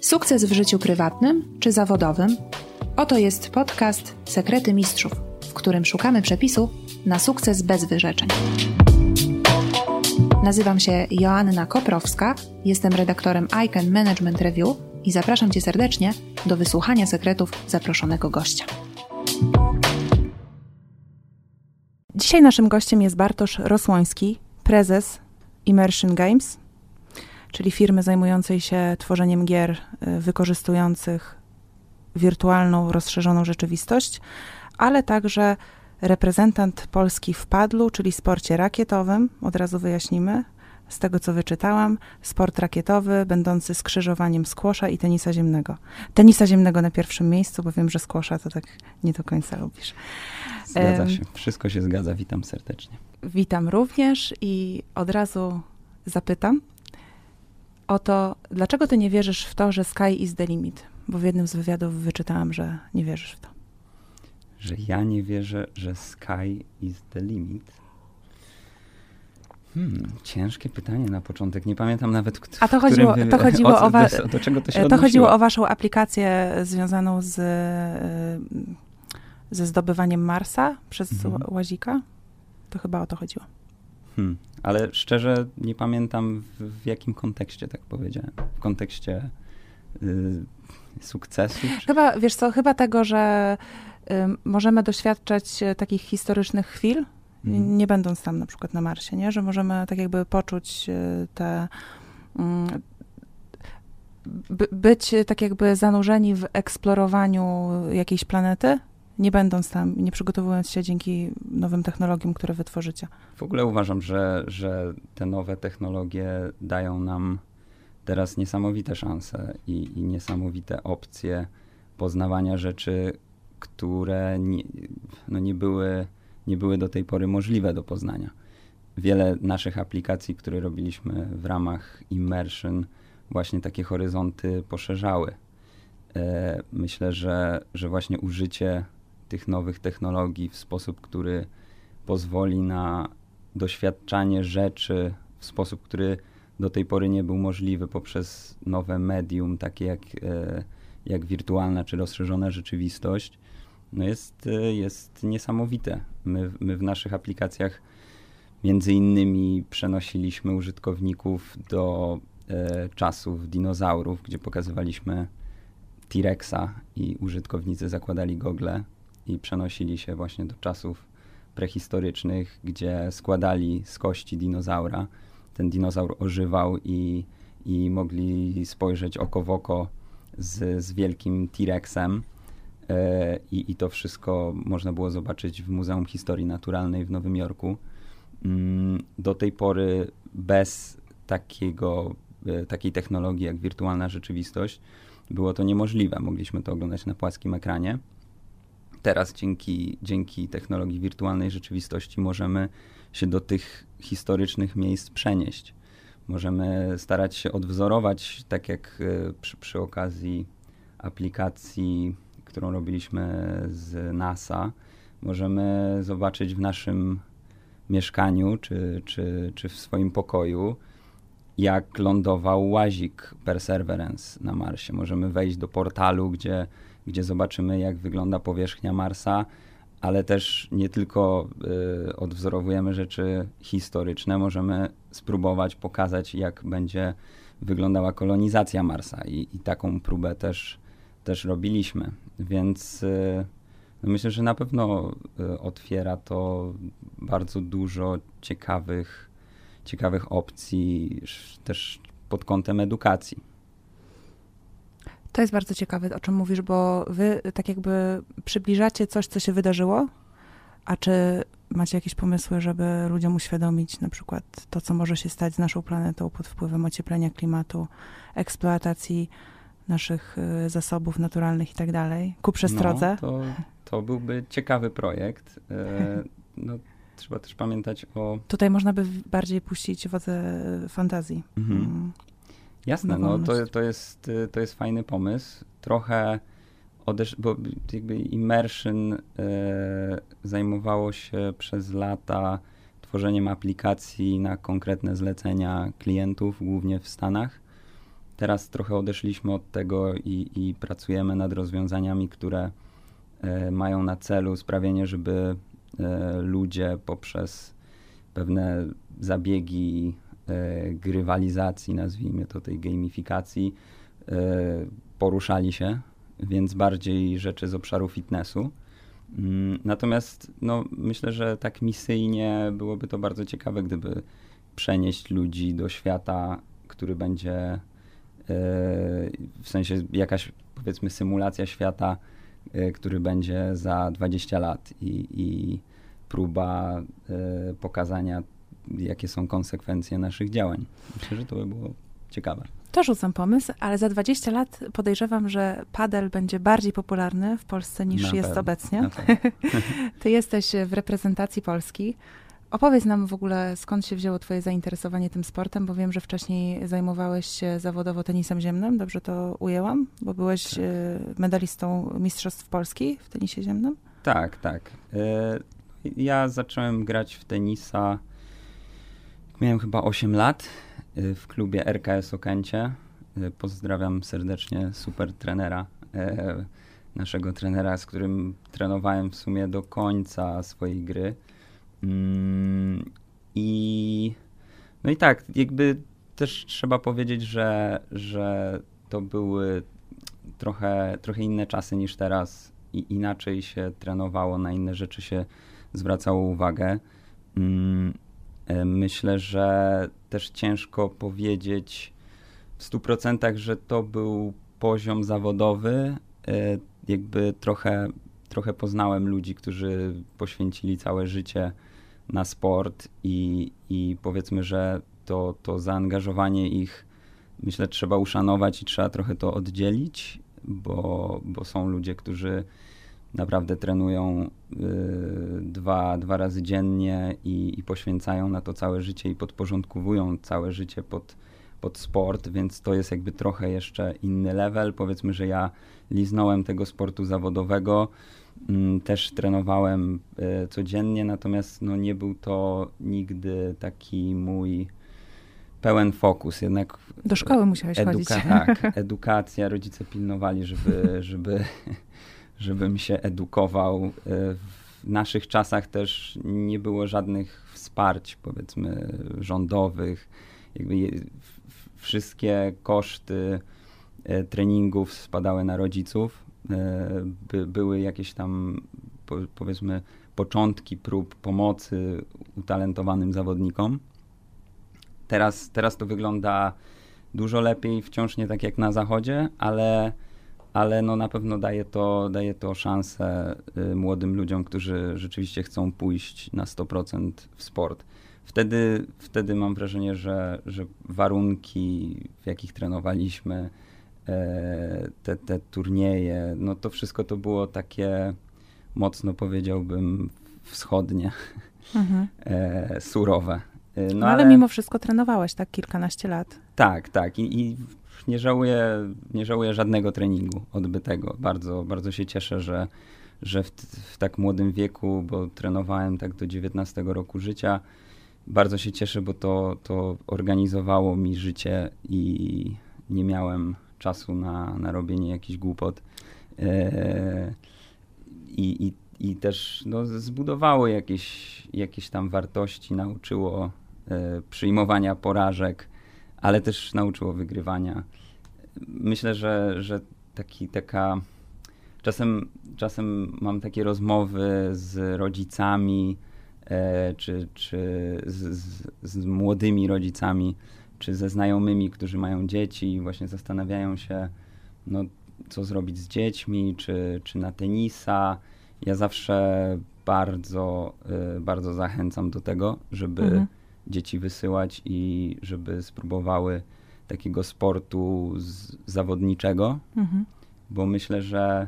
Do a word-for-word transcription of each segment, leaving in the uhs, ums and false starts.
Sukces w życiu prywatnym czy zawodowym? Oto jest podcast Sekrety Mistrzów, w którym szukamy przepisu na sukces bez wyrzeczeń. Nazywam się Joanna Koprowska, jestem redaktorem I C A N Management Review i zapraszam Cię serdecznie do wysłuchania sekretów zaproszonego gościa. Dzisiaj naszym gościem jest Bartosz Rosłoński, prezes Immersion Games, czyli firmy zajmującej się tworzeniem gier wykorzystujących wirtualną, rozszerzoną rzeczywistość, ale także reprezentant Polski w padlu, czyli sporcie rakietowym, od razu wyjaśnimy, z tego co wyczytałam, sport rakietowy będący skrzyżowaniem squasha i tenisa ziemnego. Tenisa ziemnego na pierwszym miejscu, bo wiem, że squasha to tak nie do końca lubisz. Zgadza się, wszystko się zgadza, witam serdecznie. Witam również i od razu zapytam o to, dlaczego ty nie wierzysz w to, że sky is the limit? Bo w jednym z wywiadów wyczytałam, że nie wierzysz w to. Że ja nie wierzę, że sky is the limit? Hmm, ciężkie pytanie na początek. Nie pamiętam nawet, k- A to w którym chodziło, wy... to chodziło o, o wa- do, do czego to się To odnosiło? chodziło o waszą aplikację związaną z, ze zdobywaniem Marsa przez Mhm. łazika. To chyba o to chodziło. Hmm, ale szczerze nie pamiętam w, w jakim kontekście tak powiedziałem. W kontekście y, sukcesu? Czy... Chyba, wiesz co, chyba tego, że y, możemy doświadczać y, takich historycznych chwil, Mhm. nie będąc tam na przykład na Marsie, nie? Że możemy tak jakby poczuć y, te... Y, by, być tak jakby zanurzeni w eksplorowaniu jakiejś planety, nie będąc tam, nie przygotowując się dzięki nowym technologiom, które wytworzycie. W ogóle uważam, że, że te nowe technologie dają nam teraz niesamowite szanse i, i niesamowite opcje poznawania rzeczy, które nie, no nie, były, nie były do tej pory możliwe do poznania. Wiele naszych aplikacji, które robiliśmy w ramach Immersion, właśnie takie horyzonty poszerzały. E, myślę, że, że właśnie użycie tych nowych technologii w sposób, który pozwoli na doświadczanie rzeczy w sposób, który do tej pory nie był możliwy poprzez nowe medium, takie jak, e, jak wirtualna czy rozszerzona rzeczywistość, no jest, e, jest niesamowite. My, my w naszych aplikacjach między innymi przenosiliśmy użytkowników do e, czasów dinozaurów, gdzie pokazywaliśmy T-Rexa i użytkownicy zakładali gogle i przenosili się właśnie do czasów prehistorycznych, gdzie składali z kości dinozaura. Ten dinozaur ożywał i, i mogli spojrzeć oko w oko z, z wielkim T-Rexem. E, i, I to wszystko można było zobaczyć w Muzeum Historii Naturalnej w Nowym Jorku. Mm, do tej pory bez takiego, e, takiej technologii jak wirtualna rzeczywistość było to niemożliwe. Mogliśmy to oglądać na płaskim ekranie. Teraz dzięki, dzięki technologii wirtualnej rzeczywistości możemy się do tych historycznych miejsc przenieść. Możemy starać się odwzorować, tak jak przy, przy okazji aplikacji, którą robiliśmy z NASA. Możemy zobaczyć w naszym mieszkaniu czy, czy, czy w swoim pokoju, jak lądował łazik Perseverance na Marsie. Możemy wejść do portalu, gdzie, gdzie zobaczymy, jak wygląda powierzchnia Marsa, ale też nie tylko y, odwzorowujemy rzeczy historyczne, możemy spróbować pokazać, jak będzie wyglądała kolonizacja Marsa i, i taką próbę też, też robiliśmy. Więc y, no myślę, że na pewno y, otwiera to bardzo dużo ciekawych ciekawych opcji też pod kątem edukacji. To jest bardzo ciekawe, o czym mówisz, bo wy tak jakby przybliżacie coś, co się wydarzyło, a czy macie jakieś pomysły, żeby ludziom uświadomić na przykład to, co może się stać z naszą planetą pod wpływem ocieplenia klimatu, eksploatacji naszych y, zasobów naturalnych i tak dalej, ku przestrodze? No, to, to byłby ciekawy projekt. E, no, trzeba też pamiętać o... Tutaj można by bardziej puścić wodze fantazji. Mhm. Mm. Jasne, no to, to, jest, to jest fajny pomysł. Trochę odesz... bo jakby Immersion e, zajmowało się przez lata tworzeniem aplikacji na konkretne zlecenia klientów, głównie w Stanach. teraz trochę odeszliśmy od tego i, i pracujemy nad rozwiązaniami, które e, mają na celu sprawienie, żeby e, ludzie poprzez pewne zabiegi e, grywalizacji, nazwijmy to tej gamifikacji, e, poruszali się, więc bardziej rzeczy z obszaru fitnessu. Mm, natomiast no, myślę, że tak misyjnie byłoby to bardzo ciekawe, gdyby przenieść ludzi do świata, który będzie e, w sensie jakaś, powiedzmy, symulacja świata, e, który będzie za dwadzieścia lat i, i próba e, pokazania, jakie są konsekwencje naszych działań. Myślę, że to by było ciekawe. To rzucam pomysł, ale za dwadzieścia lat podejrzewam, że padel będzie bardziej popularny w Polsce niż Na jest pewno, obecnie. Ty jesteś w reprezentacji Polski. Opowiedz nam w ogóle, skąd się wzięło twoje zainteresowanie tym sportem, bo wiem, że wcześniej zajmowałeś się zawodowo tenisem ziemnym, dobrze to ujęłam? Bo byłeś tak. medalistą Mistrzostw Polski w tenisie ziemnym? Tak, tak. Ja zacząłem grać w tenisa, miałem chyba osiem lat, w klubie R K S Okęcie. Pozdrawiam serdecznie super trenera, naszego trenera, z którym trenowałem w sumie do końca swojej gry. I no i tak, jakby też trzeba powiedzieć, że, że to były trochę, trochę inne czasy niż teraz i inaczej się trenowało, na inne rzeczy się zwracało uwagę. Myślę, że też ciężko powiedzieć w stu procentach, że to był poziom zawodowy. Jakby trochę, trochę poznałem ludzi, którzy poświęcili całe życie na sport i, i powiedzmy, że to, to zaangażowanie ich, myślę, trzeba uszanować i trzeba trochę to oddzielić, bo, bo są ludzie, którzy naprawdę trenują y, dwa, dwa razy dziennie i, i poświęcają na to całe życie i podporządkowują całe życie pod, pod sport, więc to jest jakby trochę jeszcze inny level. Powiedzmy, że ja liznąłem tego sportu zawodowego, y, też trenowałem y, codziennie, natomiast no, nie był to nigdy taki mój pełen fokus. Jednak do szkoły musiałeś eduka- chodzić. Tak, edukacja, rodzice pilnowali, żeby... żeby żebym się edukował. W naszych czasach też nie było żadnych wsparć, powiedzmy, rządowych. Jakby je, wszystkie koszty treningów spadały na rodziców. By, były jakieś tam, po, powiedzmy, początki prób pomocy utalentowanym zawodnikom. Teraz, teraz to wygląda dużo lepiej, wciąż nie tak jak na zachodzie, ale ale no na pewno daje to, daje to szansę y, młodym ludziom, którzy rzeczywiście chcą pójść na sto procent w sport. Wtedy, wtedy mam wrażenie, że, że warunki, w jakich trenowaliśmy, e, te, te turnieje, no to wszystko to było takie mocno, powiedziałbym, wschodnie, mhm. e, surowe. No, no ale, ale mimo wszystko trenowałeś tak kilkanaście lat. Tak, tak. I, i nie żałuję, nie żałuję żadnego treningu odbytego. Bardzo, bardzo się cieszę, że, że w, w tak młodym wieku, bo trenowałem tak do dziewiętnastego roku życia, bardzo się cieszę, bo to, to organizowało mi życie i nie miałem czasu na, na robienie jakichś głupot. E, i, i, I też no, zbudowało jakieś, jakieś tam wartości, nauczyło e, przyjmowania porażek, ale też nauczyło wygrywania. Myślę, że, że taki, taka... Czasem, czasem mam takie rozmowy z rodzicami, e, czy, czy z, z, z młodymi rodzicami, czy ze znajomymi, którzy mają dzieci i właśnie zastanawiają się, no, co zrobić z dziećmi, czy, czy na tenisa. Ja zawsze bardzo, e, bardzo zachęcam do tego, żeby mhm. dzieci wysyłać i żeby spróbowały takiego sportu z, zawodniczego, mhm. bo myślę, że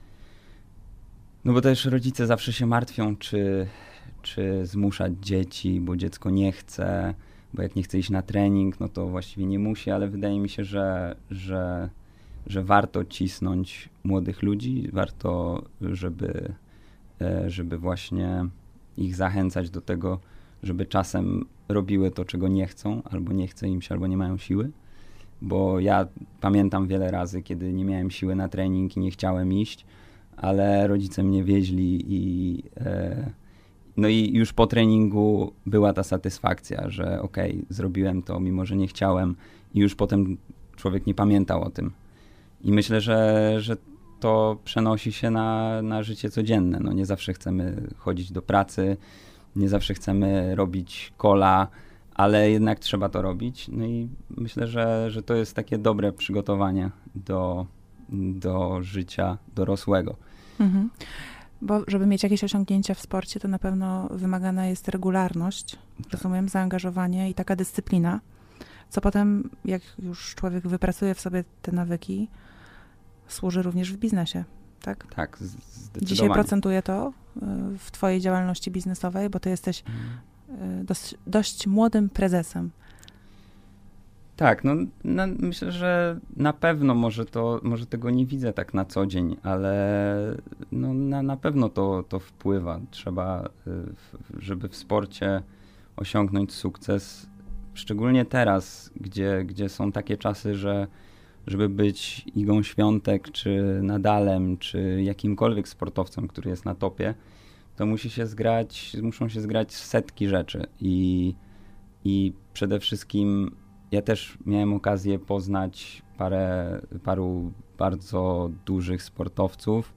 no bo też rodzice zawsze się martwią, czy, czy zmuszać dzieci, bo dziecko nie chce, bo jak nie chce iść na trening, no to właściwie nie musi, ale wydaje mi się, że, że, że warto cisnąć młodych ludzi, warto, żeby, żeby właśnie ich zachęcać do tego, żeby czasem robiły to, czego nie chcą, albo nie chce im się, albo nie mają siły. bo ja pamiętam wiele razy, kiedy nie miałem siły na trening i nie chciałem iść, ale rodzice mnie wieźli i e, no i już po treningu była ta satysfakcja, że okej, okay, zrobiłem to, mimo że nie chciałem i już potem człowiek nie pamiętał o tym. I myślę, że, że to przenosi się na, na życie codzienne. No nie zawsze chcemy chodzić do pracy, nie zawsze chcemy robić kola, ale jednak trzeba to robić. No i myślę, że, że to jest takie dobre przygotowanie do, do życia dorosłego. Mhm. Bo żeby mieć jakieś osiągnięcia w sporcie, to na pewno wymagana jest regularność, tak. rozumiem, zaangażowanie i taka dyscyplina, co potem, jak już człowiek wypracuje w sobie te nawyki, służy również w biznesie, tak? Tak, zdecydowanie. Dzisiaj procentuje to w twojej działalności biznesowej, bo ty jesteś hmm. dość, dość młodym prezesem. Tak, no, no myślę, że na pewno może, to, może tego nie widzę tak na co dzień, ale no, na, na pewno to, to wpływa. Trzeba, żeby w sporcie osiągnąć sukces, szczególnie teraz, gdzie, gdzie są takie czasy, że żeby być Igą Świątek, czy Nadalem, czy jakimkolwiek sportowcem, który jest na topie, to musi się zgrać, muszą się zgrać setki rzeczy i, i przede wszystkim ja też miałem okazję poznać parę, paru bardzo dużych sportowców.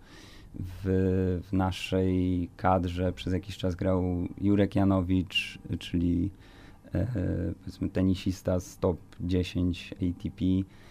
W, w naszej kadrze przez jakiś czas grał Jurek Janowicz, czyli e, powiedzmy tenisista z top dziesięć A T P.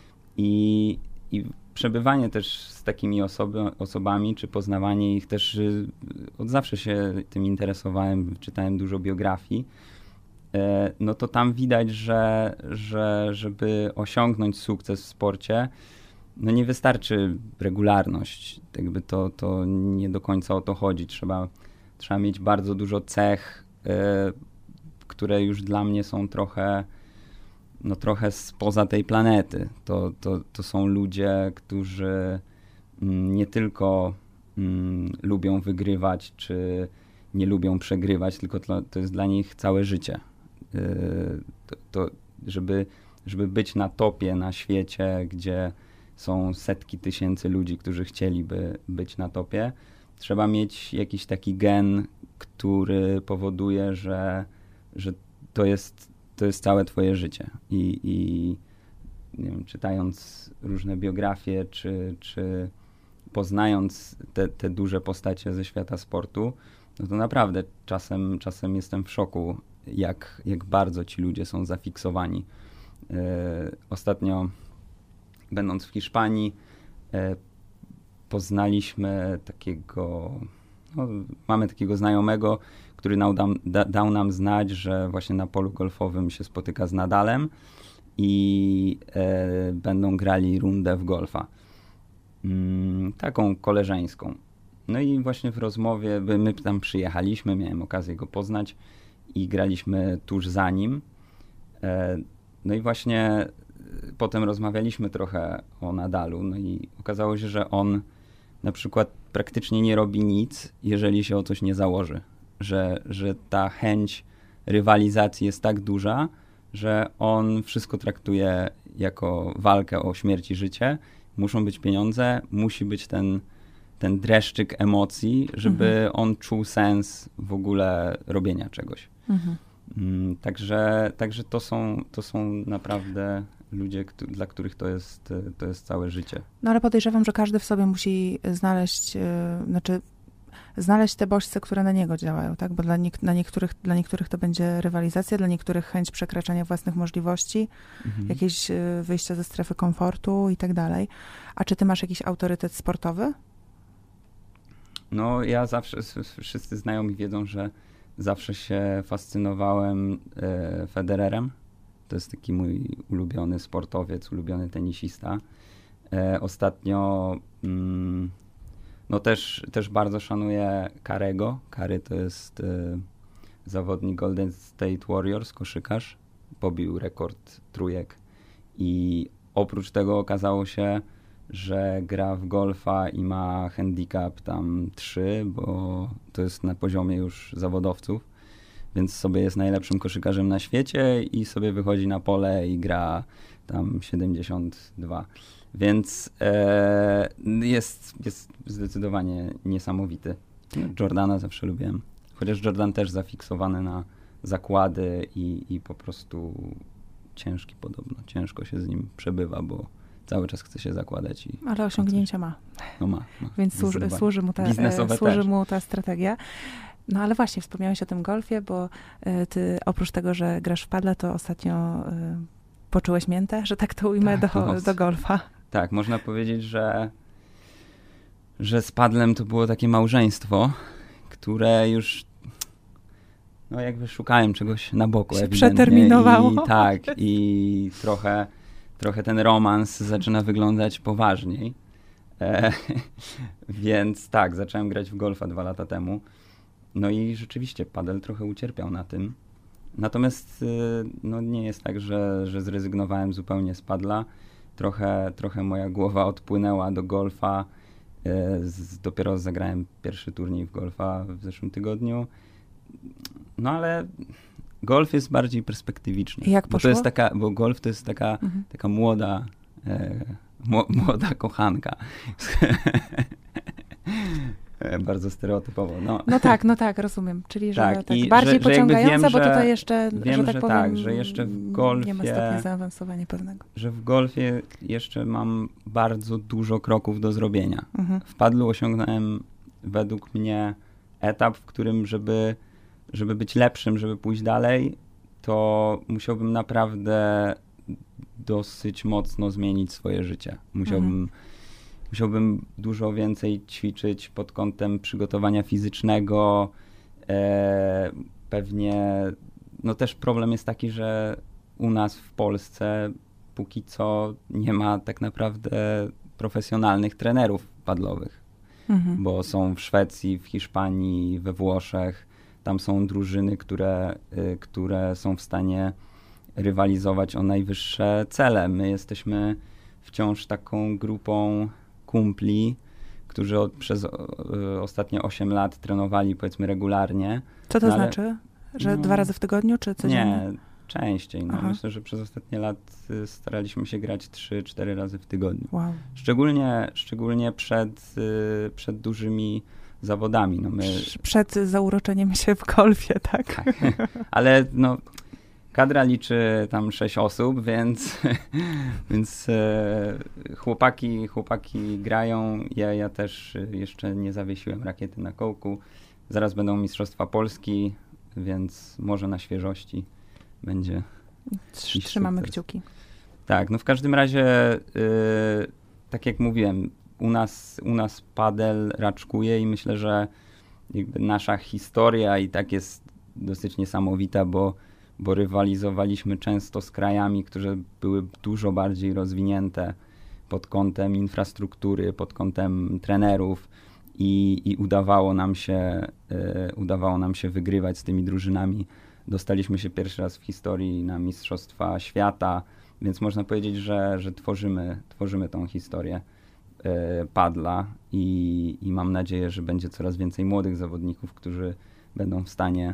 I, i przebywanie też z takimi osoby, osobami, czy poznawanie ich też, y, od zawsze się tym interesowałem, czytałem dużo biografii, e, no to tam widać, że, że żeby osiągnąć sukces w sporcie, no nie wystarczy regularność. Jakby to, to nie do końca o to chodzi. Trzeba, trzeba mieć bardzo dużo cech, e, które już dla mnie są trochę no trochę spoza tej planety. To, to, to są ludzie, którzy mm, nie tylko mm, lubią wygrywać, czy nie lubią przegrywać, tylko to, to jest dla nich całe życie. Yy, to, to, żeby, żeby być na topie na świecie, gdzie są setki tysięcy ludzi, którzy chcieliby być na topie, trzeba mieć jakiś taki gen, który powoduje, że, że to jest to jest całe twoje życie. I, i nie wiem, czytając różne biografie, czy, czy poznając te, te duże postacie ze świata sportu, no to naprawdę czasem, czasem jestem w szoku, jak, jak bardzo ci ludzie są zafiksowani. E, ostatnio, będąc w Hiszpanii, e, poznaliśmy takiego, no, mamy takiego znajomego, który dał, da, dał nam znać, że właśnie na polu golfowym się spotyka z Nadalem i e, będą grali rundę w golfa. Mm, taką koleżeńską. No i właśnie w rozmowie, my tam przyjechaliśmy, miałem okazję go poznać i graliśmy tuż za nim. E, no i właśnie potem rozmawialiśmy trochę o Nadalu, no i okazało się, że on na przykład praktycznie nie robi nic, jeżeli się o coś nie założy. Że, że ta chęć rywalizacji jest tak duża, że on wszystko traktuje jako walkę o śmierć i życie. Muszą być pieniądze, musi być ten, ten dreszczyk emocji, żeby mhm. on czuł sens w ogóle robienia czegoś. Mhm. Mm, także także to, są, to są naprawdę ludzie, któ- dla których to jest, to jest całe życie. No ale podejrzewam, że każdy w sobie musi znaleźć, yy, znaczy znaleźć te bodźce, które na niego działają, tak? Bo dla, nie, na niektórych, dla niektórych to będzie rywalizacja, dla niektórych chęć przekraczania własnych możliwości, mhm. jakieś y, wyjścia ze strefy komfortu i tak dalej. A czy ty masz jakiś autorytet sportowy? No ja zawsze, wszyscy znajomi wiedzą, że zawsze się fascynowałem e, Federerem. To jest taki mój ulubiony sportowiec, ulubiony tenisista. E, ostatnio mm, no też, też bardzo szanuję Karego. Kary to jest e, zawodnik Golden State Warriors, koszykarz. Pobił rekord trójek i oprócz tego okazało się, że gra w golfa i ma handicap tam trzy, bo to jest na poziomie już zawodowców. więc sobie jest najlepszym koszykarzem na świecie i sobie wychodzi na pole i gra tam siedemdziesiąt dwa. Więc e, jest, jest zdecydowanie niesamowity. Jordana zawsze lubiłem. Chociaż Jordan też zafiksowany na zakłady i, i po prostu ciężki podobno. Ciężko się z nim przebywa, bo cały czas chce się zakładać. I ale osiągnięcia ma. No ma. ma. Więc służy, służy, mu ta, służy mu ta strategia. No ale właśnie, wspomniałeś o tym golfie, bo y, ty oprócz tego, że grasz w padle, to ostatnio y, poczułeś miętę, że tak to ujmę, tak, do, no, do golfa. Tak, można powiedzieć, że, że z padlem to było takie małżeństwo, które już no jakby szukałem czegoś na boku. Się przeterminowało. I, tak, i trochę, trochę ten romans zaczyna wyglądać poważniej. E, więc tak, zacząłem grać w golfa dwa lata temu. No i rzeczywiście padel trochę ucierpiał na tym. Natomiast no, nie jest tak, że, że zrezygnowałem zupełnie z padla. Trochę, trochę moja głowa odpłynęła do golfa. Z, dopiero zagrałem pierwszy turniej w golfa w zeszłym tygodniu. No ale golf jest bardziej perspektywiczny. I jak poszło? Bo, to jest taka, bo golf to jest taka, mhm. taka młoda, e, młoda kochanka. Bardzo stereotypowo. No. no tak, no tak, rozumiem. Czyli, że tak, tak bardziej że, pociągające, że bo tutaj jeszcze, wiem, że tak że powiem, tak, że jeszcze w golfie, nie ma stopnia zaawansowania pewnego. Że w golfie jeszcze mam bardzo dużo kroków do zrobienia. Mhm. W padlu osiągnąłem według mnie etap, w którym żeby, żeby być lepszym, żeby pójść dalej, to musiałbym naprawdę dosyć mocno zmienić swoje życie. Musiałbym mhm. Musiałbym dużo więcej ćwiczyć pod kątem przygotowania fizycznego. E, pewnie, no też problem jest taki, że u nas w Polsce póki co nie ma tak naprawdę profesjonalnych trenerów padlowych, mhm. bo są w Szwecji, w Hiszpanii, we Włoszech. Tam są drużyny, które, y, które są w stanie rywalizować o najwyższe cele. My jesteśmy wciąż taką grupą kumpli, którzy od, przez o, o, ostatnie osiem lat trenowali, powiedzmy, regularnie. Co to no, znaczy? Że no, dwa razy w tygodniu, czy codziennie? Nie, częściej. No. Myślę, że przez ostatnie lat y, staraliśmy się grać trzy cztery razy w tygodniu. Wow. Szczególnie, szczególnie przed, y, przed dużymi zawodami. No, my... Przed zauroczeniem się w golfie, tak? Tak. Ale no... Kadra liczy tam sześć osób, więc, więc e, chłopaki, chłopaki grają. Ja, ja też jeszcze nie zawiesiłem rakiety na kołku. Zaraz będą Mistrzostwa Polski, więc może na świeżości będzie. Trzymamy sukces. Kciuki. Tak, no w każdym razie, y, tak jak mówiłem, u nas, u nas padel raczkuje i myślę, że jakby nasza historia i tak jest dosyć niesamowita, bo bo rywalizowaliśmy często z krajami, które były dużo bardziej rozwinięte pod kątem infrastruktury, pod kątem trenerów i, i udawało nam się, y, udawało nam się wygrywać z tymi drużynami. Dostaliśmy się pierwszy raz w historii na Mistrzostwa Świata, więc można powiedzieć, że, że tworzymy, tworzymy tą historię y, padla i, i mam nadzieję, że będzie coraz więcej młodych zawodników, którzy będą w stanie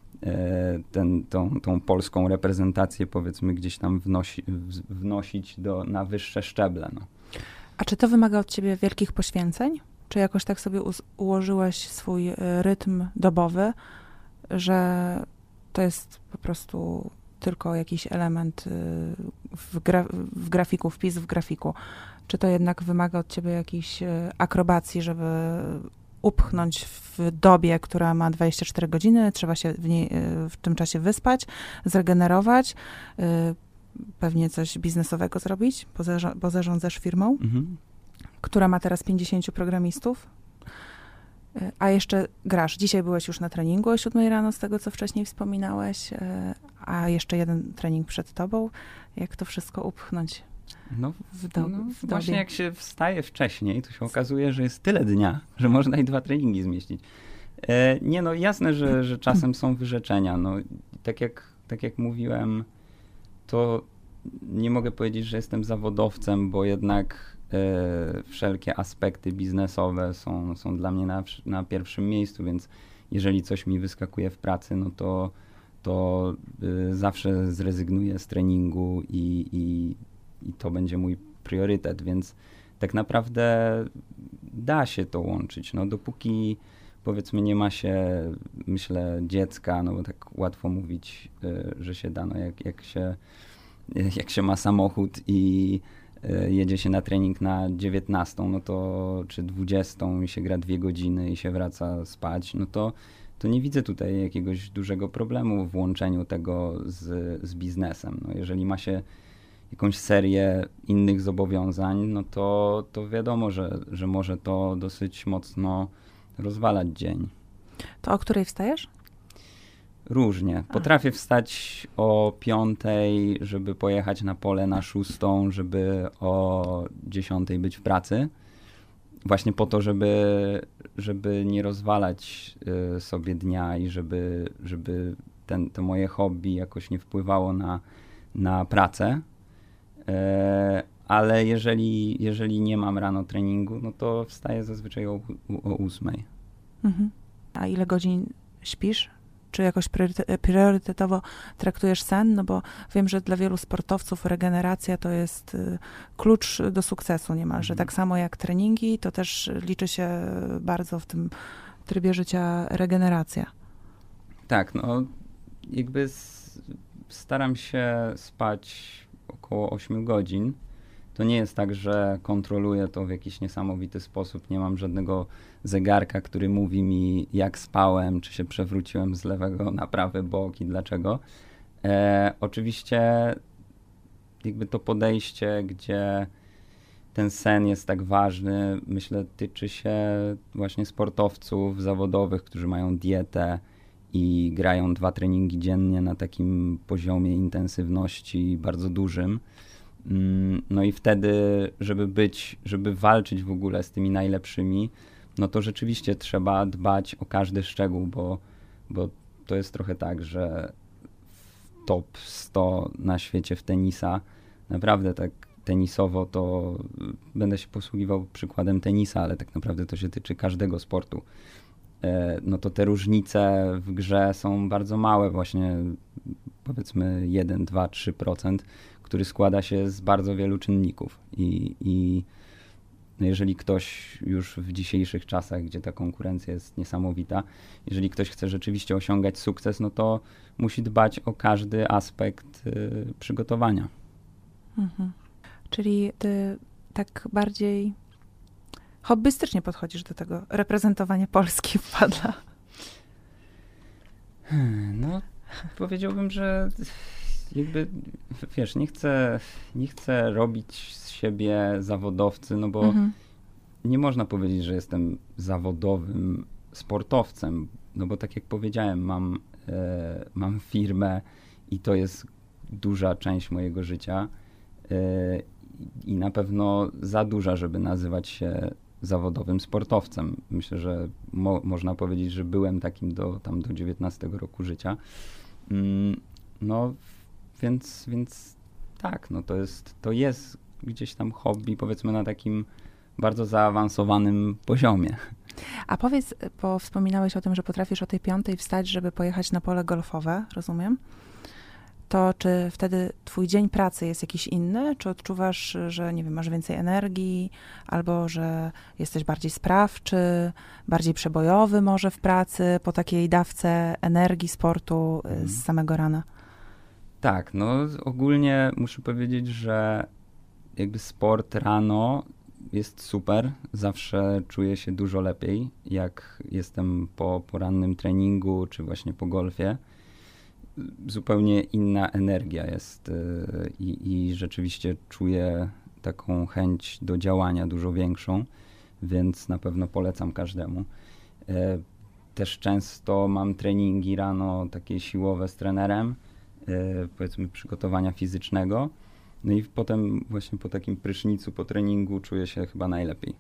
Ten, tą, tą polską reprezentację, powiedzmy, gdzieś tam wnosi, wnosić do, na wyższe szczeble. No. A czy to wymaga od ciebie wielkich poświęceń? Czy jakoś tak sobie u- ułożyłeś swój rytm dobowy, że to jest po prostu tylko jakiś element w, gra- w grafiku, wpis w grafiku? Czy to jednak wymaga od ciebie jakiejś akrobacji, żeby upchnąć w dobie, która ma dwadzieścia cztery godziny, trzeba się w, niej, w tym czasie wyspać, zregenerować, pewnie coś biznesowego zrobić, bo, zarza- bo zarządzasz firmą, mhm. która ma teraz pięćdziesięciu programistów, a jeszcze grasz. Dzisiaj byłeś już na treningu o siódmej rano, z tego, co wcześniej wspominałeś, a jeszcze jeden trening przed tobą. Jak to wszystko upchnąć? No, w do, no w właśnie jak się wstaje wcześniej, to się okazuje, że jest tyle dnia, że można i dwa treningi zmieścić. E, nie no, jasne, że, że czasem są wyrzeczenia. No, tak jak, tak jak mówiłem, to nie mogę powiedzieć, że jestem zawodowcem, bo jednak e, wszelkie aspekty biznesowe są, są dla mnie na, na pierwszym miejscu, więc jeżeli coś mi wyskakuje w pracy, no to to y, zawsze zrezygnuję z treningu i, i, i to będzie mój priorytet, więc tak naprawdę da się to łączyć. No, dopóki powiedzmy nie ma się, myślę, dziecka, no bo tak łatwo mówić, y, że się da, no jak, jak, się, jak się ma samochód i y, jedzie się na trening na dziewiętnastą, no to czy dwudziestą i się gra dwie godziny i się wraca spać, no to to nie widzę tutaj jakiegoś dużego problemu w łączeniu tego z, z biznesem. No jeżeli ma się jakąś serię innych zobowiązań, no to, to wiadomo, że, że może to dosyć mocno rozwalać dzień. To o której wstajesz? Różnie. Potrafię wstać o piątej, żeby pojechać na pole na szóstą, żeby o dziesiątej być w pracy. Właśnie po to, żeby, żeby nie rozwalać y, sobie dnia i żeby, żeby ten, to moje hobby jakoś nie wpływało na, na pracę. E, ale jeżeli, jeżeli nie mam rano treningu, no to wstaję zazwyczaj o, o ósmej. Mhm. A ile godzin śpisz? Czy jakoś priorytetowo traktujesz sen? No bo wiem, że dla wielu sportowców regeneracja to jest klucz do sukcesu niemalże. Mhm. Tak samo jak treningi, to też liczy się bardzo w tym trybie życia regeneracja. Tak, no jakby staram się spać około ośmiu godzin. To nie jest tak, że kontroluję to w jakiś niesamowity sposób. Nie mam żadnego zegarka, który mówi mi, jak spałem, czy się przewróciłem z lewego na prawy bok i dlaczego. E, oczywiście jakby to podejście, gdzie ten sen jest tak ważny, myślę, tyczy się właśnie sportowców zawodowych, którzy mają dietę i grają dwa treningi dziennie na takim poziomie intensywności bardzo dużym. No i wtedy, żeby być, żeby walczyć w ogóle z tymi najlepszymi, no to rzeczywiście trzeba dbać o każdy szczegół, bo, bo to jest trochę tak, że w top sto na świecie w tenisa, naprawdę tak tenisowo to będę się posługiwał przykładem tenisa, ale tak naprawdę to się tyczy każdego sportu. No to te różnice w grze są bardzo małe, właśnie powiedzmy jeden, dwa, trzy procent, który składa się z bardzo wielu czynników i, i jeżeli ktoś już w dzisiejszych czasach, gdzie ta konkurencja jest niesamowita, jeżeli ktoś chce rzeczywiście osiągać sukces, no to musi dbać o każdy aspekt y, przygotowania. Mhm. Czyli ty tak bardziej hobbystycznie podchodzisz do tego reprezentowania Polski w padla? No, powiedziałbym, że jakby, wiesz, nie chcę, nie chcę robić z siebie zawodowcy, no bo mhm. nie można powiedzieć, że jestem zawodowym sportowcem, no bo tak jak powiedziałem, mam, e, mam firmę i to jest duża część mojego życia e, i na pewno za duża, żeby nazywać się zawodowym sportowcem. Myślę, że mo- można powiedzieć, że byłem takim do, tam do dziewiętnastego roku życia. Mm, no, Więc, więc tak, no to jest, to jest gdzieś tam hobby, powiedzmy na takim bardzo zaawansowanym poziomie. A powiedz, bo wspominałeś o tym, że potrafisz o tej piątej wstać, żeby pojechać na pole golfowe, rozumiem? To czy wtedy twój dzień pracy jest jakiś inny? Czy odczuwasz, że nie wiem, masz więcej energii, albo że jesteś bardziej sprawczy, bardziej przebojowy może w pracy, po takiej dawce energii, sportu hmm. z samego rana? Tak, no ogólnie muszę powiedzieć, że jakby sport rano jest super. Zawsze czuję się dużo lepiej, jak jestem po porannym treningu, czy właśnie po golfie. Zupełnie inna energia jest i, i rzeczywiście czuję taką chęć do działania dużo większą, więc na pewno polecam każdemu. Też często mam treningi rano takie siłowe z trenerem, powiedzmy przygotowania fizycznego. No i potem właśnie po takim prysznicu, po treningu czuję się chyba najlepiej.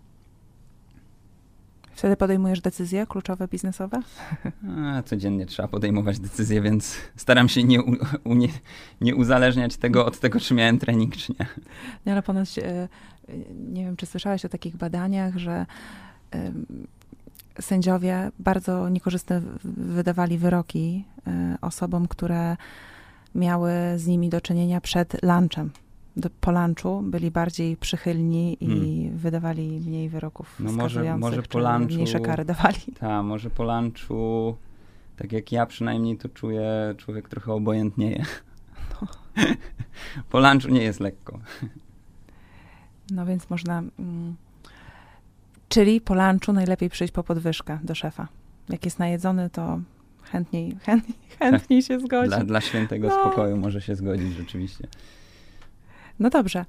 Wtedy podejmujesz decyzje kluczowe, biznesowe? A, codziennie trzeba podejmować decyzje, więc staram się nie, u, u, nie, nie uzależniać tego od tego, czy miałem trening, czy nie. No ale ponoć, nie wiem, czy słyszałeś o takich badaniach, że sędziowie bardzo niekorzystne wydawali wyroki osobom, które miały z nimi do czynienia przed lunchem. Do, po lunchu byli bardziej przychylni i hmm. wydawali mniej wyroków no skazujących, może, może po lunchu, lunchu, mniejsze kary dawali. Tak, może po lunchu, tak jak ja przynajmniej to czuję, człowiek trochę obojętnieje. No. Po lunchu nie jest lekko. No więc można... Mm, czyli po lunchu najlepiej przyjść po podwyżkę do szefa. Jak jest najedzony, to chętniej, chętniej, chętniej się zgodzi. Dla, dla świętego no. spokoju może się zgodzić rzeczywiście. No dobrze.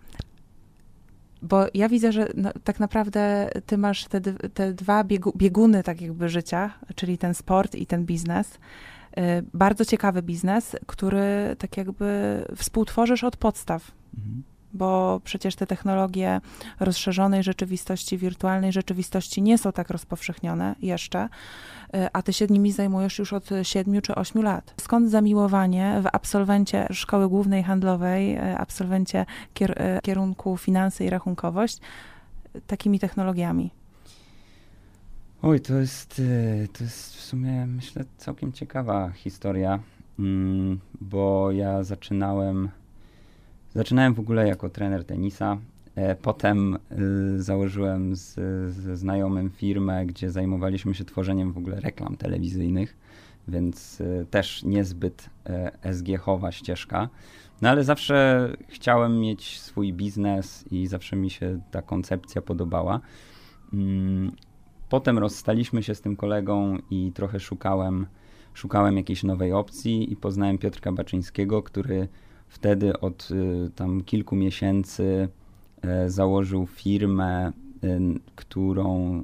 Bo ja widzę, że no, tak naprawdę ty masz te, te dwa biegu, bieguny tak jakby życia, czyli ten sport i ten biznes. Yy, bardzo ciekawy biznes, który tak jakby współtworzysz od podstaw. Mhm. Bo przecież te technologie rozszerzonej rzeczywistości, wirtualnej rzeczywistości nie są tak rozpowszechnione jeszcze, a ty się nimi zajmujesz już od siedmiu czy ośmiu lat. Skąd zamiłowanie w absolwencie szkoły głównej handlowej, absolwencie kier- kierunku finanse i rachunkowość takimi technologiami? Oj, to jest, to jest w sumie, myślę, całkiem ciekawa historia, bo ja zaczynałem Zaczynałem w ogóle jako trener tenisa, e, potem y, założyłem z, ze znajomym firmę, gdzie zajmowaliśmy się tworzeniem w ogóle reklam telewizyjnych, więc y, też niezbyt e, S G chowa ścieżka. No ale zawsze chciałem mieć swój biznes i zawsze mi się ta koncepcja podobała. Mm, potem rozstaliśmy się z tym kolegą i trochę szukałem, szukałem jakiejś nowej opcji i poznałem Piotrka Baczyńskiego, który wtedy od y, tam kilku miesięcy y, założył firmę, y, którą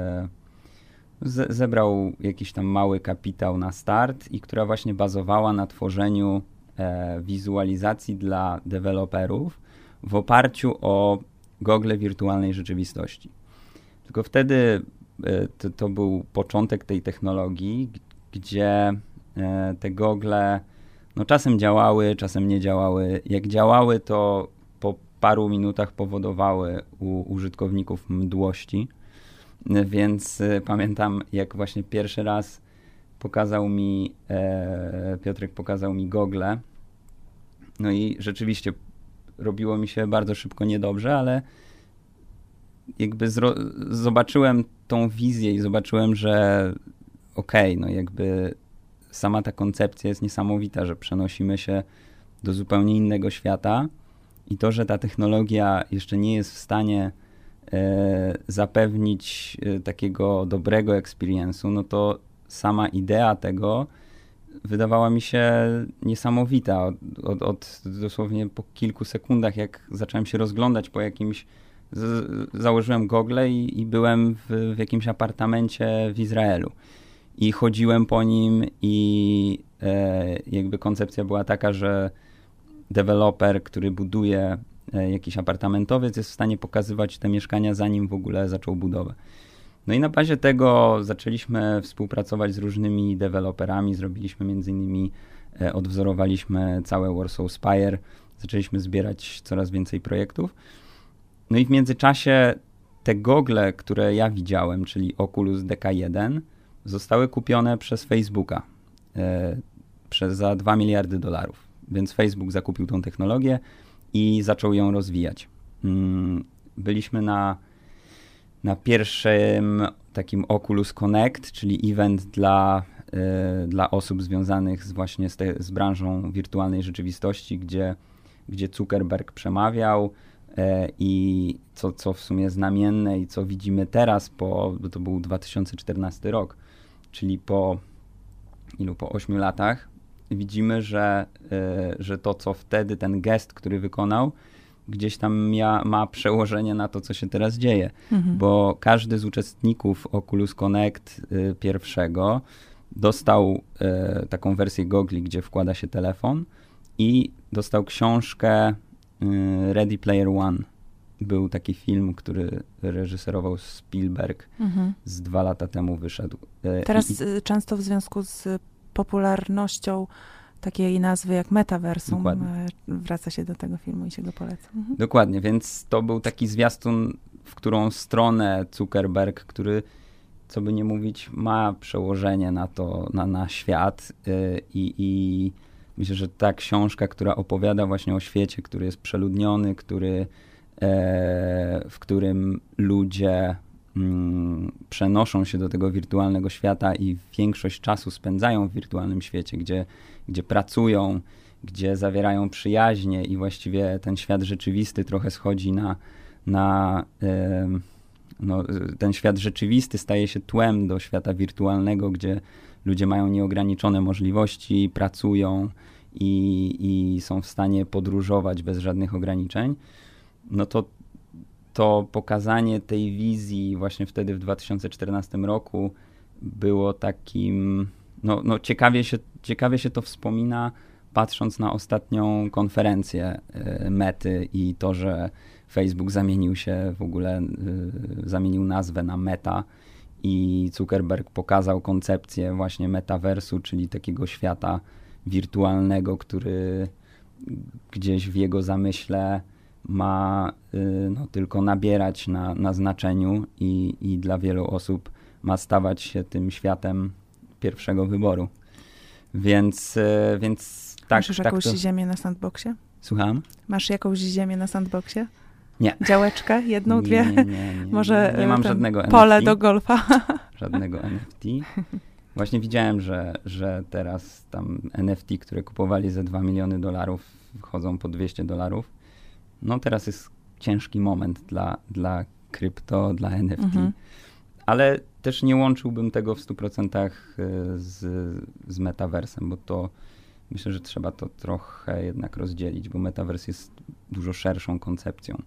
y, z, zebrał jakiś tam mały kapitał na start i która właśnie bazowała na tworzeniu y, wizualizacji dla deweloperów w oparciu o gogle wirtualnej rzeczywistości. Tylko wtedy y, to, to był początek tej technologii, g- gdzie y, te gogle no czasem działały, czasem nie działały. Jak działały, to po paru minutach powodowały u użytkowników mdłości. Więc y, pamiętam, jak właśnie pierwszy raz pokazał mi, e, Piotrek pokazał mi gogle. No i rzeczywiście robiło mi się bardzo szybko niedobrze, ale jakby zro- zobaczyłem tą wizję i zobaczyłem, że okej, okay, no jakby sama ta koncepcja jest niesamowita, że przenosimy się do zupełnie innego świata i to, że ta technologia jeszcze nie jest w stanie e, zapewnić e, takiego dobrego experience'u, no to sama idea tego wydawała mi się niesamowita. Od, od, od dosłownie po kilku sekundach, jak zacząłem się rozglądać po jakimś, z, założyłem gogle i, i byłem w, w jakimś apartamencie w Izraelu. I chodziłem po nim i e, jakby koncepcja była taka, że deweloper, który buduje e, jakiś apartamentowiec, jest w stanie pokazywać te mieszkania, zanim w ogóle zaczął budowę. No i na bazie tego zaczęliśmy współpracować z różnymi deweloperami, zrobiliśmy między innymi, e, odwzorowaliśmy całe Warsaw Spire, zaczęliśmy zbierać coraz więcej projektów. No i w międzyczasie te gogle, które ja widziałem, czyli Oculus D K jeden, zostały kupione przez Facebooka e, przez za dwa miliardy dolarów. Więc Facebook zakupił tą technologię i zaczął ją rozwijać. Mm, byliśmy na, na pierwszym takim Oculus Connect, czyli event dla, e, dla osób związanych z właśnie z, te, z branżą wirtualnej rzeczywistości, gdzie, gdzie Zuckerberg przemawiał e, i co, co w sumie znamienne i co widzimy teraz, po, bo to był dwa tysiące czternasty rok, czyli po ilu, po ośmiu latach widzimy, że, y, że to, co wtedy, ten gest, który wykonał, gdzieś tam mia, ma przełożenie na to, co się teraz dzieje. Mhm. Bo każdy z uczestników Oculus Connect y, pierwszego dostał y, taką wersję gogli, gdzie wkłada się telefon i dostał książkę y, Ready Player One. Był taki film, który reżyserował Spielberg, mhm. z dwa lata temu wyszedł. Teraz I, często w związku z popularnością takiej nazwy jak metaversum dokładnie. Wraca się do tego filmu i się go poleca. Mhm. Dokładnie, więc to był taki zwiastun, w którą stronę Zuckerberg, który co by nie mówić, ma przełożenie na to, na, na świat y, i myślę, że ta książka, która opowiada właśnie o świecie, który jest przeludniony, który, e, w którym ludzie mm, przenoszą się do tego wirtualnego świata i większość czasu spędzają w wirtualnym świecie, gdzie, gdzie pracują, gdzie zawierają przyjaźnie i właściwie ten świat rzeczywisty trochę schodzi na, na e, no, ten świat rzeczywisty staje się tłem do świata wirtualnego, gdzie ludzie mają nieograniczone możliwości, pracują i, i są w stanie podróżować bez żadnych ograniczeń. No to, to pokazanie tej wizji właśnie wtedy w dwa tysiące czternastym roku było takim, no, no ciekawie się, ciekawie się to wspomina, patrząc na ostatnią konferencję y, Mety i to, że Facebook zamienił się w ogóle, y, zamienił nazwę na Meta i Zuckerberg pokazał koncepcję właśnie metaversu, czyli takiego świata wirtualnego, który gdzieś w jego zamyśle ma y, no, tylko nabierać na, na znaczeniu i, i dla wielu osób ma stawać się tym światem pierwszego wyboru. Więc, y, więc tak. Masz już tak jakąś to... ziemię na sandboxie? Słucham? Masz jakąś ziemię na sandboxie? Nie. Działeczkę? Jedną, nie, dwie? Nie, nie, nie. Może nie mam żadnego pole N F T. do golfa? Żadnego N F T. Właśnie widziałem, że, że teraz tam N F T, które kupowali za dwa miliony dolarów, wchodzą po dwieście dolarów. No teraz jest ciężki moment dla, dla krypto, dla N F T. Mhm. Ale też nie łączyłbym tego w stu procentach z, z metaversem, bo to myślę, że trzeba to trochę jednak rozdzielić, bo metavers jest dużo szerszą koncepcją.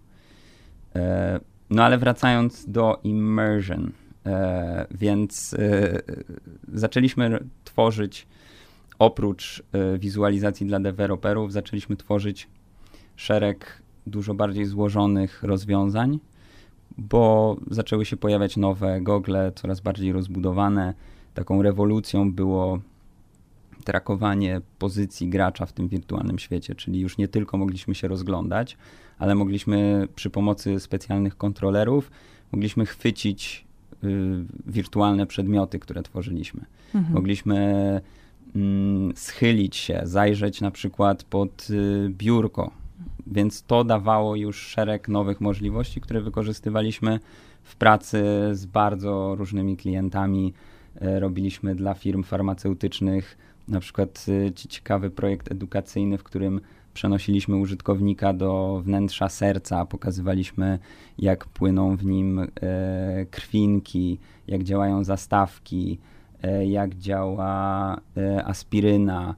E, no ale wracając do immersion, e, więc e, zaczęliśmy tworzyć, oprócz e, wizualizacji dla deweloperów, zaczęliśmy tworzyć szereg dużo bardziej złożonych rozwiązań, bo zaczęły się pojawiać nowe gogle, coraz bardziej rozbudowane. Taką rewolucją było trakowanie pozycji gracza w tym wirtualnym świecie, czyli już nie tylko mogliśmy się rozglądać, ale mogliśmy przy pomocy specjalnych kontrolerów, mogliśmy chwycić y, wirtualne przedmioty, które tworzyliśmy. Mhm. Mogliśmy y, schylić się, zajrzeć na przykład pod y, biurko, więc to dawało już szereg nowych możliwości, które wykorzystywaliśmy w pracy z bardzo różnymi klientami. Y, robiliśmy dla firm farmaceutycznych na przykład y, ciekawy projekt edukacyjny, w którym przenosiliśmy użytkownika do wnętrza serca, pokazywaliśmy, jak płyną w nim e, krwinki, jak działają zastawki, e, jak działa e, aspiryna,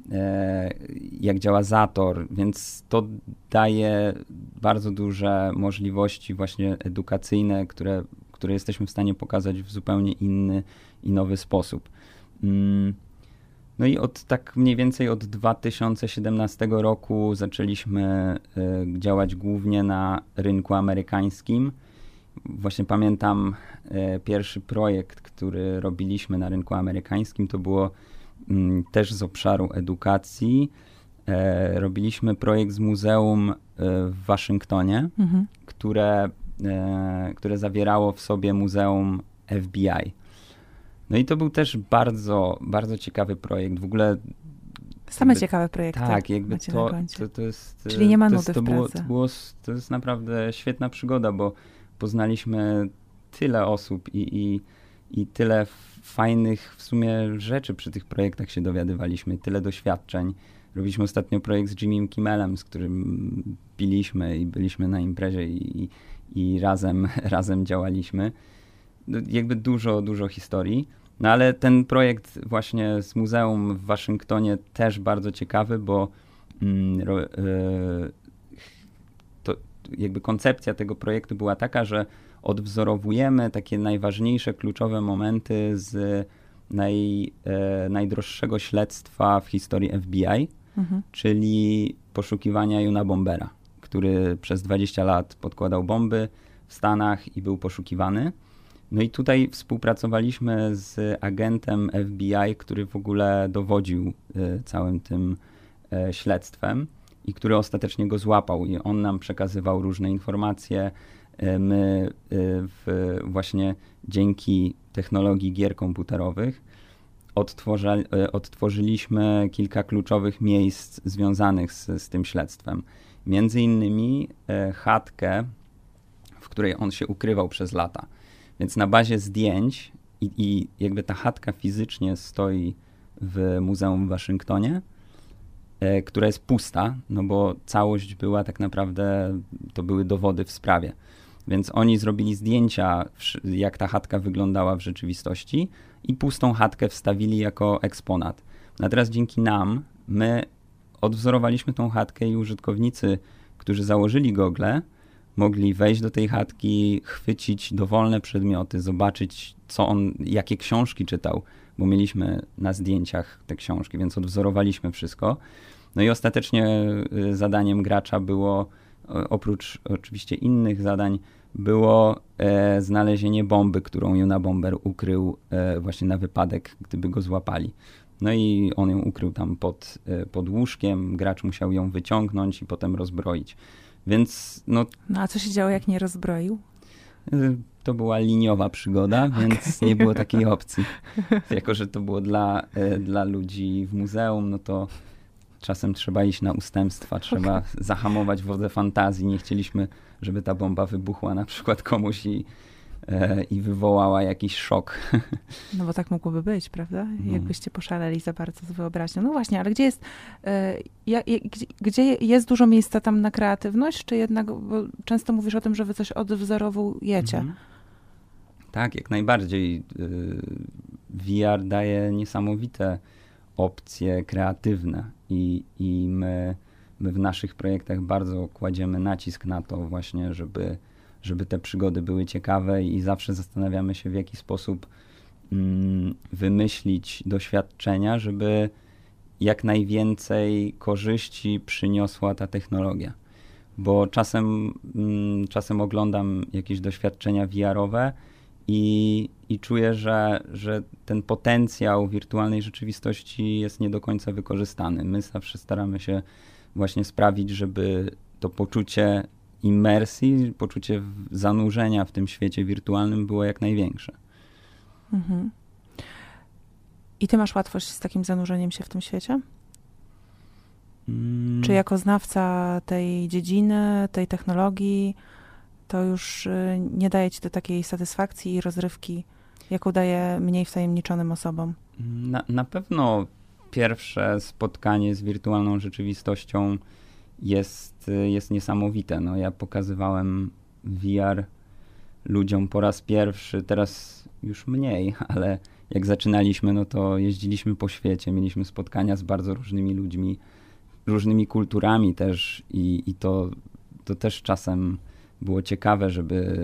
e, jak działa zator, więc to daje bardzo duże możliwości właśnie edukacyjne, które, które jesteśmy w stanie pokazać w zupełnie inny i nowy sposób. Mm. No i od tak mniej więcej od dwa tysiące siedemnastego roku zaczęliśmy y, działać głównie na rynku amerykańskim. Właśnie pamiętam y, pierwszy projekt, który robiliśmy na rynku amerykańskim, to było y, też z obszaru edukacji. Y, robiliśmy projekt z muzeum y, w Waszyngtonie, mhm. które, y, które zawierało w sobie muzeum F B I. No i to był też bardzo, bardzo ciekawy projekt. W ogóle... Same jakby, ciekawe projekty. Tak, jakby to, to, to jest... Czyli nie ma to nudy jest, to w było, pracy. To, było, to jest naprawdę świetna przygoda, bo poznaliśmy tyle osób i, i, i tyle fajnych w sumie rzeczy przy tych projektach się dowiadywaliśmy, tyle doświadczeń. Robiliśmy ostatnio projekt z Jimmym Kimmelem, z którym piliśmy i byliśmy na imprezie i, i razem, razem działaliśmy. Jakby dużo, dużo historii. No ale ten projekt właśnie z muzeum w Waszyngtonie też bardzo ciekawy, bo mm, ro, y, to jakby koncepcja tego projektu była taka, że odwzorowujemy takie najważniejsze, kluczowe momenty z naj, y, najdroższego śledztwa w historii F B I, mhm. czyli poszukiwania Unabombera, który przez dwadzieścia lat podkładał bomby w Stanach i był poszukiwany. No i tutaj współpracowaliśmy z agentem F B I, który w ogóle dowodził y, całym tym y, śledztwem i który ostatecznie go złapał i on nam przekazywał różne informacje, My w, właśnie dzięki technologii gier komputerowych odtworza, odtworzyliśmy kilka kluczowych miejsc związanych z, z tym śledztwem. Między innymi chatkę, w której on się ukrywał przez lata. Więc na bazie zdjęć i, i jakby ta chatka fizycznie stoi w Muzeum w Waszyngtonie, e, która jest pusta, no bo całość była tak naprawdę, to były dowody w sprawie. Więc oni zrobili zdjęcia, jak ta chatka wyglądała w rzeczywistości i pustą chatkę wstawili jako eksponat. A teraz dzięki nam, my odwzorowaliśmy tą chatkę i użytkownicy, którzy założyli gogle, mogli wejść do tej chatki, chwycić dowolne przedmioty, zobaczyć, co on, jakie książki czytał, bo mieliśmy na zdjęciach te książki, więc odwzorowaliśmy wszystko. No i ostatecznie zadaniem gracza było, oprócz oczywiście innych zadań, było e, znalezienie bomby, którą Unabomber ukrył e, właśnie na wypadek, gdyby go złapali. No i on ją ukrył tam pod, e, pod łóżkiem, gracz musiał ją wyciągnąć i potem rozbroić. Więc no... No a co się działo, jak nie rozbroił? To była liniowa przygoda, więc okay. nie było takiej opcji. Jako że to było dla, dla ludzi w muzeum, no to czasem trzeba iść na ustępstwa, trzeba okay. zahamować wodę fantazji. Nie chcieliśmy, żeby ta bomba wybuchła na przykład komuś i, e, i wywołała jakiś szok. No bo tak mogłoby być, prawda? No. Jakbyście poszaleli za bardzo z wyobraźnią. No właśnie, ale gdzie jest, e, ja, gdzie, gdzie jest dużo miejsca tam na kreatywność, czy jednak, bo często mówisz o tym, że wy coś odwzorowujecie. Mhm. Tak, jak najbardziej. V R daje niesamowite opcje kreatywne i, i my, my w naszych projektach bardzo kładziemy nacisk na to właśnie, żeby, żeby te przygody były ciekawe i zawsze zastanawiamy się, w jaki sposób mm, wymyślić doświadczenia, żeby jak najwięcej korzyści przyniosła ta technologia. Bo czasem, mm, czasem oglądam jakieś doświadczenia V R-owe i, i czuję, że, że ten potencjał wirtualnej rzeczywistości jest nie do końca wykorzystany. My zawsze staramy się właśnie sprawić, żeby to poczucie imersji, poczucie zanurzenia w tym świecie wirtualnym było jak największe. Mhm. I ty masz łatwość z takim zanurzeniem się w tym świecie? Hmm. Czy jako znawca tej dziedziny, tej technologii, to już nie daje ci to takiej satysfakcji i rozrywki, jaką daje mniej wtajemniczonym osobom? Na, na pewno pierwsze spotkanie z wirtualną rzeczywistością jest, jest niesamowite. No, ja pokazywałem V R ludziom po raz pierwszy, teraz już mniej, ale jak zaczynaliśmy, no to jeździliśmy po świecie, mieliśmy spotkania z bardzo różnymi ludźmi, różnymi kulturami też i, i to, to też czasem było ciekawe, żeby,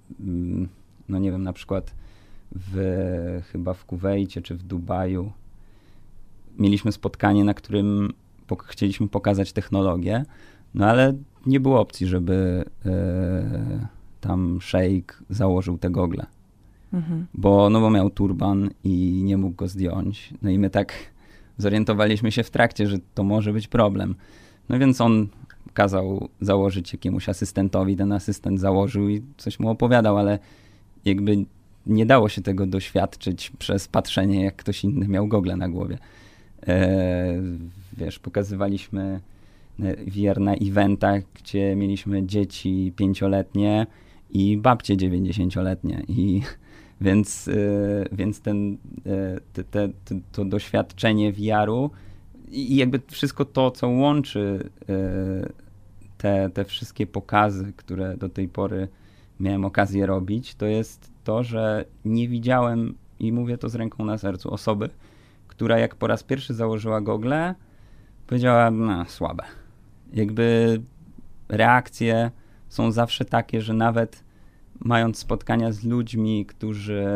no nie wiem, na przykład w, chyba w Kuwejcie czy w Dubaju mieliśmy spotkanie, na którym pok- chcieliśmy pokazać technologię, no ale nie było opcji, żeby e, tam szejk założył te gogle. Mhm. Bo, no bo miał turban i nie mógł go zdjąć. No i my tak zorientowaliśmy się w trakcie, że to może być problem. No więc on kazał założyć jakiemuś asystentowi, ten asystent założył i coś mu opowiadał, ale jakby nie dało się tego doświadczyć przez patrzenie, jak ktoś inny miał gogle na głowie. E, wiesz, pokazywaliśmy V R na eventach, gdzie mieliśmy dzieci pięcioletnie i babcie dziewięćdziesięcioletnie. I więc, e, więc ten, e, te, te, te, to doświadczenie V R-u i jakby wszystko to, co łączy e, te, te wszystkie pokazy, które do tej pory miałem okazję robić, to jest to, że nie widziałem, i mówię to z ręką na sercu, osoby, która jak po raz pierwszy założyła gogle, powiedziała, no słabe. Jakby reakcje są zawsze takie, że nawet mając spotkania z ludźmi, którzy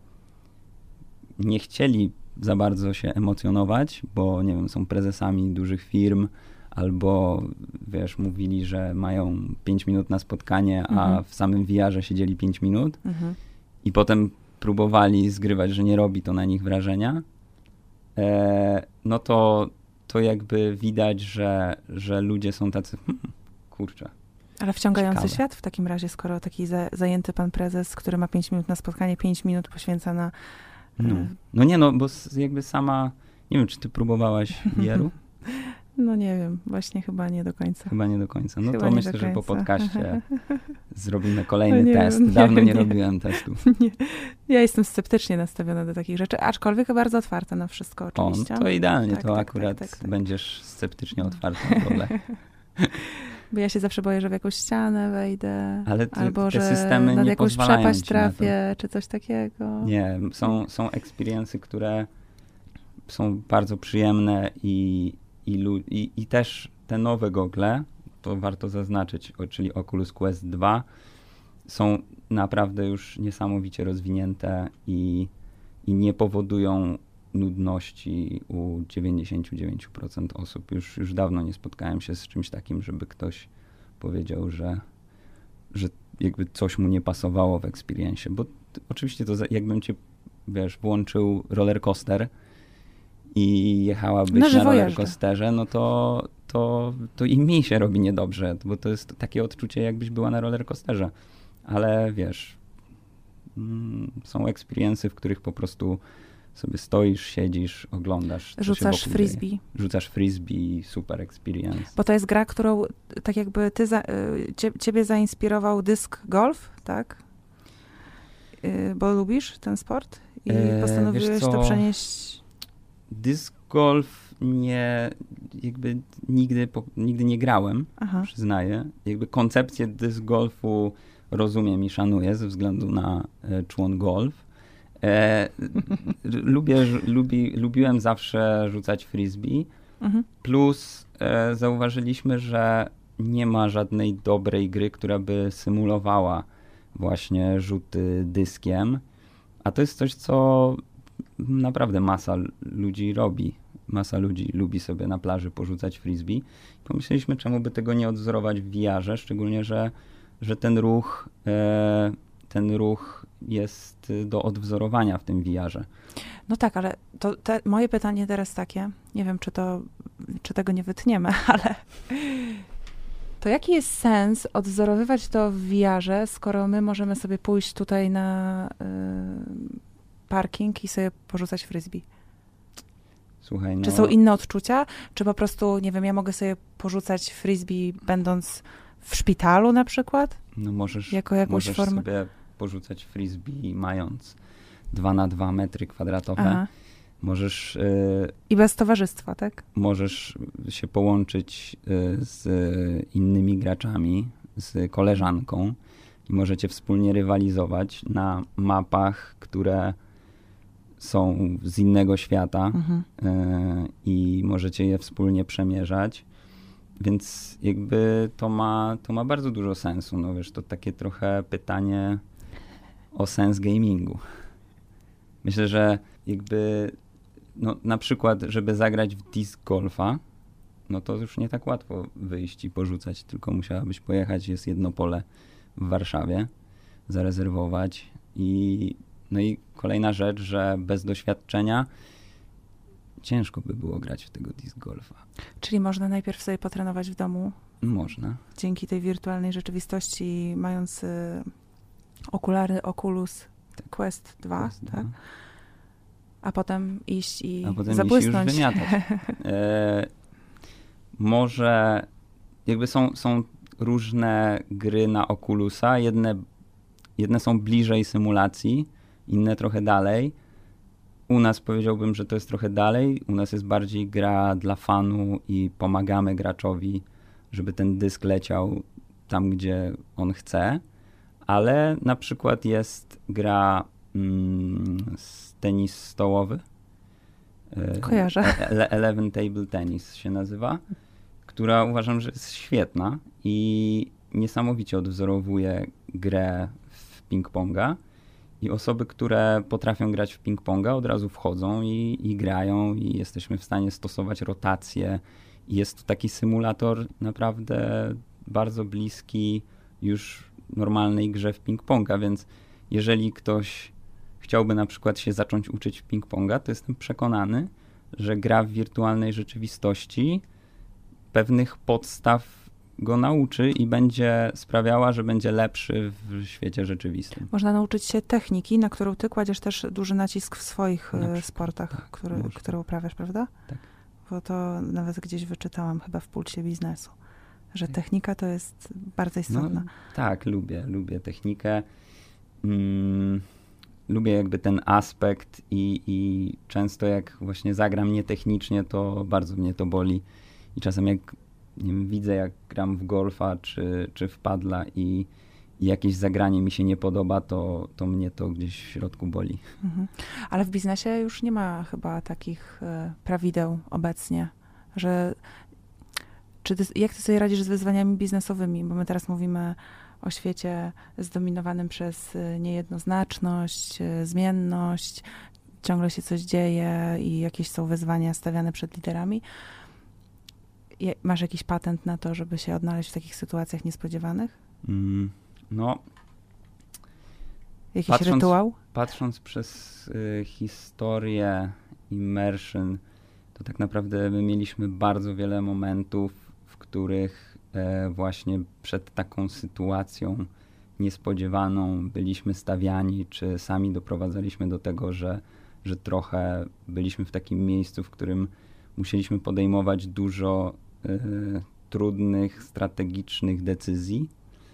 nie chcieli za bardzo się emocjonować, bo nie wiem, są prezesami dużych firm, albo wiesz, mówili, że mają pięć minut na spotkanie, a mhm. w samym V R-ze siedzieli pięć minut mhm. i potem próbowali zgrywać, że nie robi to na nich wrażenia, e, no to, to jakby widać, że, że ludzie są tacy, hmm, kurczę, Ale wciągający ciekawe. świat w takim razie, skoro taki za, zajęty pan prezes, który ma pięć minut na spotkanie, pięć minut poświęca na... No. no nie no, bo jakby sama, nie wiem, czy ty próbowałaś V R-u? No nie wiem, właśnie chyba nie do końca. Chyba nie do końca. No Chyba to nie myślę, do że po końca. podcaście zrobimy kolejny No nie test. wiem, nie Dawno wiem, nie, nie. robiłem testu. Nie. Ja jestem sceptycznie nastawiona do takich rzeczy, aczkolwiek bardzo otwarta na wszystko O, oczywiście. no to idealnie, Tak, to tak, akurat tak, tak, tak. będziesz sceptycznie otwarta na dole. Bo ja się zawsze boję, że w jakąś ścianę wejdę, Ale ty, albo te że systemy nad nie jakąś pozwalają przepaść ci na to. trafię, czy coś takiego. Nie, są, są experience'y, które są bardzo przyjemne i, i, lu- i, i też te nowe gogle, to warto zaznaczyć, o- czyli Oculus Quest dwa, są naprawdę już niesamowicie rozwinięte i, i nie powodują nudności u dziewięćdziesiąt dziewięć procent osób. Już, już dawno nie spotkałem się z czymś takim, żeby ktoś powiedział, że, że jakby coś mu nie pasowało w experience, bo t- oczywiście to za, jakbym cię, wiesz, włączył roller coaster i jechałabyś Na na żywo roller jeżdżę. coasterze, no to, to, to i mi się robi niedobrze, bo to jest takie odczucie, jakbyś była na roller coasterze. Ale wiesz, mm, są experience'y, w których po prostu sobie stoisz, siedzisz, oglądasz. co się Rzucasz wokół frisbee. dzieje. Rzucasz frisbee, super experience. Bo to jest gra, którą tak jakby ty za, y, cie, ciebie zainspirował dysk golf, tak? Y, Bo lubisz ten sport i E, wiesz postanowiłeś co? to przenieść. Disc golf nie, jakby nigdy, po, nigdy nie grałem, Aha. przyznaję. Jakby koncepcję disc golfu rozumiem i szanuję ze względu na e, człon golf. E, lubię, ż- lubi, lubiłem zawsze rzucać frisbee, Mhm. plus e, zauważyliśmy, że nie ma żadnej dobrej gry, która by symulowała właśnie rzuty dyskiem, a to jest coś, co naprawdę masa l- ludzi robi. Masa ludzi lubi sobie na plaży porzucać frisbee. Pomyśleliśmy, czemu by tego nie odwzorować w V R-ze, szczególnie, że, że ten ruch e, ten ruch jest y, do odwzorowania w tym V R-ze. No tak, ale to te, moje pytanie teraz takie, nie wiem, czy to, czy tego nie wytniemy, ale to jaki jest sens odwzorowywać to w V R-ze, skoro my możemy sobie pójść tutaj na y, parking i sobie porzucać frisbee? Słuchaj, no, Czy są inne odczucia? Czy po prostu, nie wiem, ja mogę sobie porzucać frisbee będąc w szpitalu na przykład? no możesz, Jako jakąś możesz formę? sobie porzucać frisbee mając dwa na dwa metry kwadratowe. Aha. Możesz, y, I bez towarzystwa, tak? możesz się połączyć y, z innymi graczami, z koleżanką i możecie wspólnie rywalizować na mapach, które są z innego świata Mhm. y, i możecie je wspólnie przemierzać. Więc jakby to ma, to ma bardzo dużo sensu. No wiesz, to takie trochę pytanie o sens gamingu. Myślę, że jakby no, na przykład, żeby zagrać w disc golfa, no to już nie tak łatwo wyjść i porzucać, tylko musiałabyś pojechać, jest jedno pole w Warszawie, zarezerwować i no i kolejna rzecz, że bez doświadczenia ciężko by było grać w tego disc golfa. Czyli można najpierw sobie potrenować w domu Można. dzięki tej wirtualnej rzeczywistości, mając y, okulary Oculus Quest dwa, Quest tak? dwa. A potem iść i A potem zabłysnąć. iść już wymiatać. E, może jakby są, są różne gry na Oculusa. Jedne, jedne są bliżej symulacji, inne trochę dalej. U nas powiedziałbym, że to jest trochę dalej. U nas jest bardziej gra dla fanu i pomagamy graczowi, żeby ten dysk leciał tam, gdzie on chce. Ale na przykład jest gra mm, z tenis stołowy. E, Kojarzę. Ele- Eleven Table Tennis się nazywa, która uważam, że jest świetna i niesamowicie odwzorowuje grę w ping-ponga. I osoby, które potrafią grać w ping-ponga, od razu wchodzą i, i grają i jesteśmy w stanie stosować rotację. I jest to taki symulator naprawdę bardzo bliski już normalnej grze w ping-ponga, więc jeżeli ktoś chciałby na przykład się zacząć uczyć w ping-ponga, to jestem przekonany, że gra w wirtualnej rzeczywistości pewnych podstaw go nauczy i będzie sprawiała, że będzie lepszy w świecie rzeczywistym. Można nauczyć się techniki, na którą ty kładziesz też duży nacisk w swoich przykład, sportach, tak, które, które uprawiasz, prawda? Tak. Bo to nawet gdzieś wyczytałam chyba w Pulsie Biznesu, że Tak. technika to jest bardzo istotna. No, tak, lubię, lubię technikę. Mm, lubię jakby ten aspekt i, i często jak właśnie zagram nietechnicznie, to bardzo mnie to boli. I czasem jak nie wiem, widzę, jak gram w golfa czy, czy w padla i, i jakieś zagranie mi się nie podoba, to, to mnie to gdzieś w środku boli. Mhm. Ale w biznesie już nie ma chyba takich e, prawideł obecnie, że czy ty, jak ty sobie radzisz z wyzwaniami biznesowymi? Bo my teraz mówimy o świecie zdominowanym przez e, niejednoznaczność, e, zmienność, ciągle się coś dzieje i jakieś są wyzwania stawiane przed liderami. Je, masz jakiś patent na to, żeby się odnaleźć w takich sytuacjach niespodziewanych? Mm, no... Jakiś Patrząc, rytuał? Patrząc przez y, historię Immersion, to tak naprawdę my mieliśmy bardzo wiele momentów, w których e, właśnie przed taką sytuacją niespodziewaną byliśmy stawiani, czy sami doprowadzaliśmy do tego, że, że trochę byliśmy w takim miejscu, w którym musieliśmy podejmować dużo y, trudnych, strategicznych decyzji.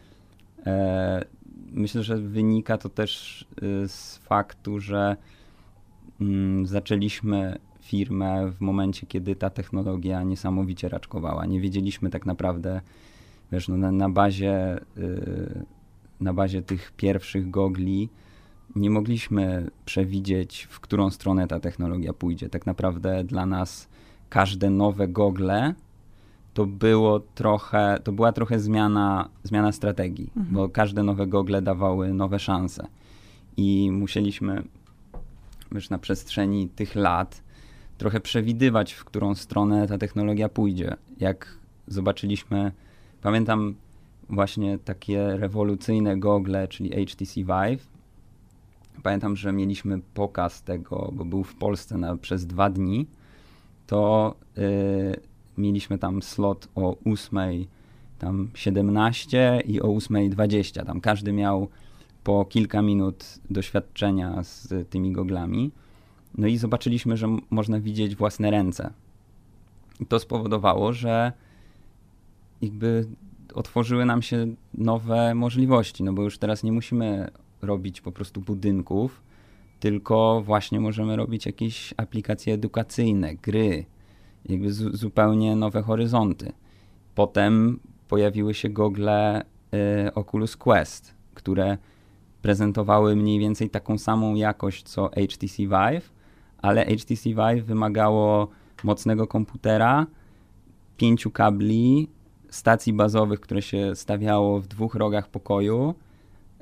E, Myślę, że wynika to też z faktu, że mm, zaczęliśmy firmę w momencie, kiedy ta technologia niesamowicie raczkowała. Nie wiedzieliśmy tak naprawdę, wiesz, no na, na bazie, yy, na bazie tych pierwszych gogli nie mogliśmy przewidzieć, w którą stronę ta technologia pójdzie. Tak naprawdę dla nas każde nowe gogle to było trochę, to była trochę zmiana, zmiana strategii, mhm. bo każde nowe gogle dawały nowe szanse. I musieliśmy już na przestrzeni tych lat trochę przewidywać, w którą stronę ta technologia pójdzie. Jak zobaczyliśmy, pamiętam właśnie takie rewolucyjne gogle, czyli H T C Vive. Pamiętam, że mieliśmy pokaz tego, bo był w Polsce na, przez dwa dni, to yy, mieliśmy tam slot o ósmej tam siedemnaście i o ósmej dwadzieścia. Tam każdy miał po kilka minut doświadczenia z tymi goglami. No i zobaczyliśmy, że m- można widzieć własne ręce. I to spowodowało, że jakby otworzyły nam się nowe możliwości, no bo już teraz nie musimy robić po prostu budynków, tylko właśnie możemy robić jakieś aplikacje edukacyjne, gry, jakby z- zupełnie nowe horyzonty. Potem pojawiły się gogle y, Oculus Quest, które prezentowały mniej więcej taką samą jakość co H T C Vive, ale H T C Vive wymagało mocnego komputera, pięciu kabli, stacji bazowych, które się stawiało w dwóch rogach pokoju y,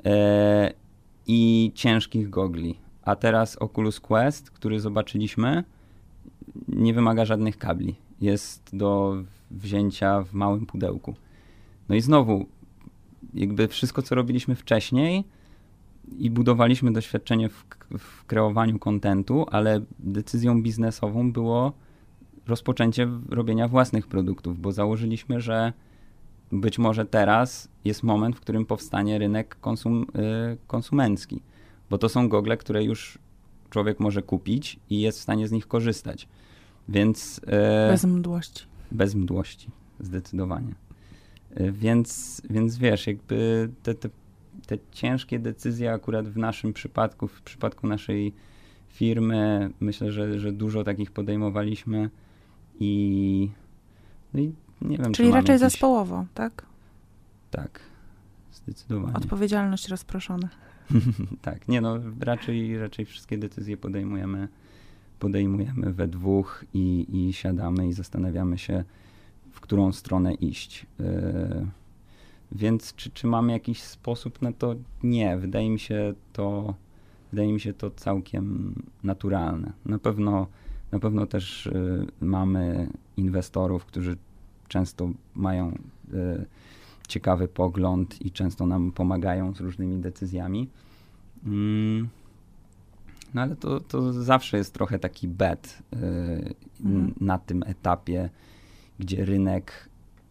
i ciężkich gogli. A teraz Oculus Quest, który zobaczyliśmy, nie wymaga żadnych kabli. Jest do wzięcia w małym pudełku. No i znowu, jakby wszystko, co robiliśmy wcześniej i budowaliśmy doświadczenie w, w kreowaniu kontentu, ale decyzją biznesową było rozpoczęcie robienia własnych produktów, bo założyliśmy, że być może teraz jest moment, w którym powstanie rynek konsum, y, konsumencki, bo to są gogle, które już człowiek może kupić i jest w stanie z nich korzystać. Więc, y, bez mdłości. Bez mdłości, zdecydowanie. Y, więc, więc wiesz, jakby te, te, te ciężkie decyzje akurat w naszym przypadku, w przypadku naszej firmy, myślę, że, że dużo takich podejmowaliśmy i, no i nie wiem, Czyli czy raczej jakiś... zespołowo, tak? Tak, zdecydowanie. Odpowiedzialność rozproszona. Tak, nie no, raczej, raczej wszystkie decyzje podejmujemy, podejmujemy we dwóch i, i siadamy i zastanawiamy się, w którą stronę iść. Yy, więc czy, czy mamy jakiś sposób na to? Nie, wydaje mi się to, wydaje mi się to całkiem naturalne. Na pewno, na pewno też yy, mamy inwestorów, którzy często mają yy, ciekawy pogląd i często nam pomagają z różnymi decyzjami. Mm. No ale to, to zawsze jest trochę taki bet yy, mm. na tym etapie, gdzie rynek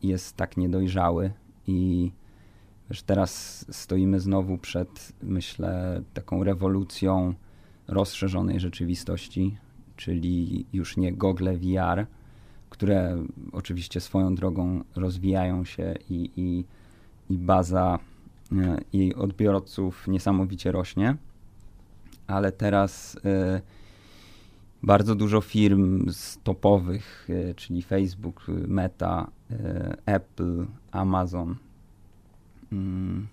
jest tak niedojrzały i wiesz, teraz stoimy znowu przed, myślę, taką rewolucją rozszerzonej rzeczywistości, czyli już nie gogle V R, które oczywiście swoją drogą rozwijają się i, i, i baza e, jej odbiorców niesamowicie rośnie, ale teraz e, bardzo dużo firm z topowych, e, czyli Facebook, Meta, e, Apple, Amazon, mm,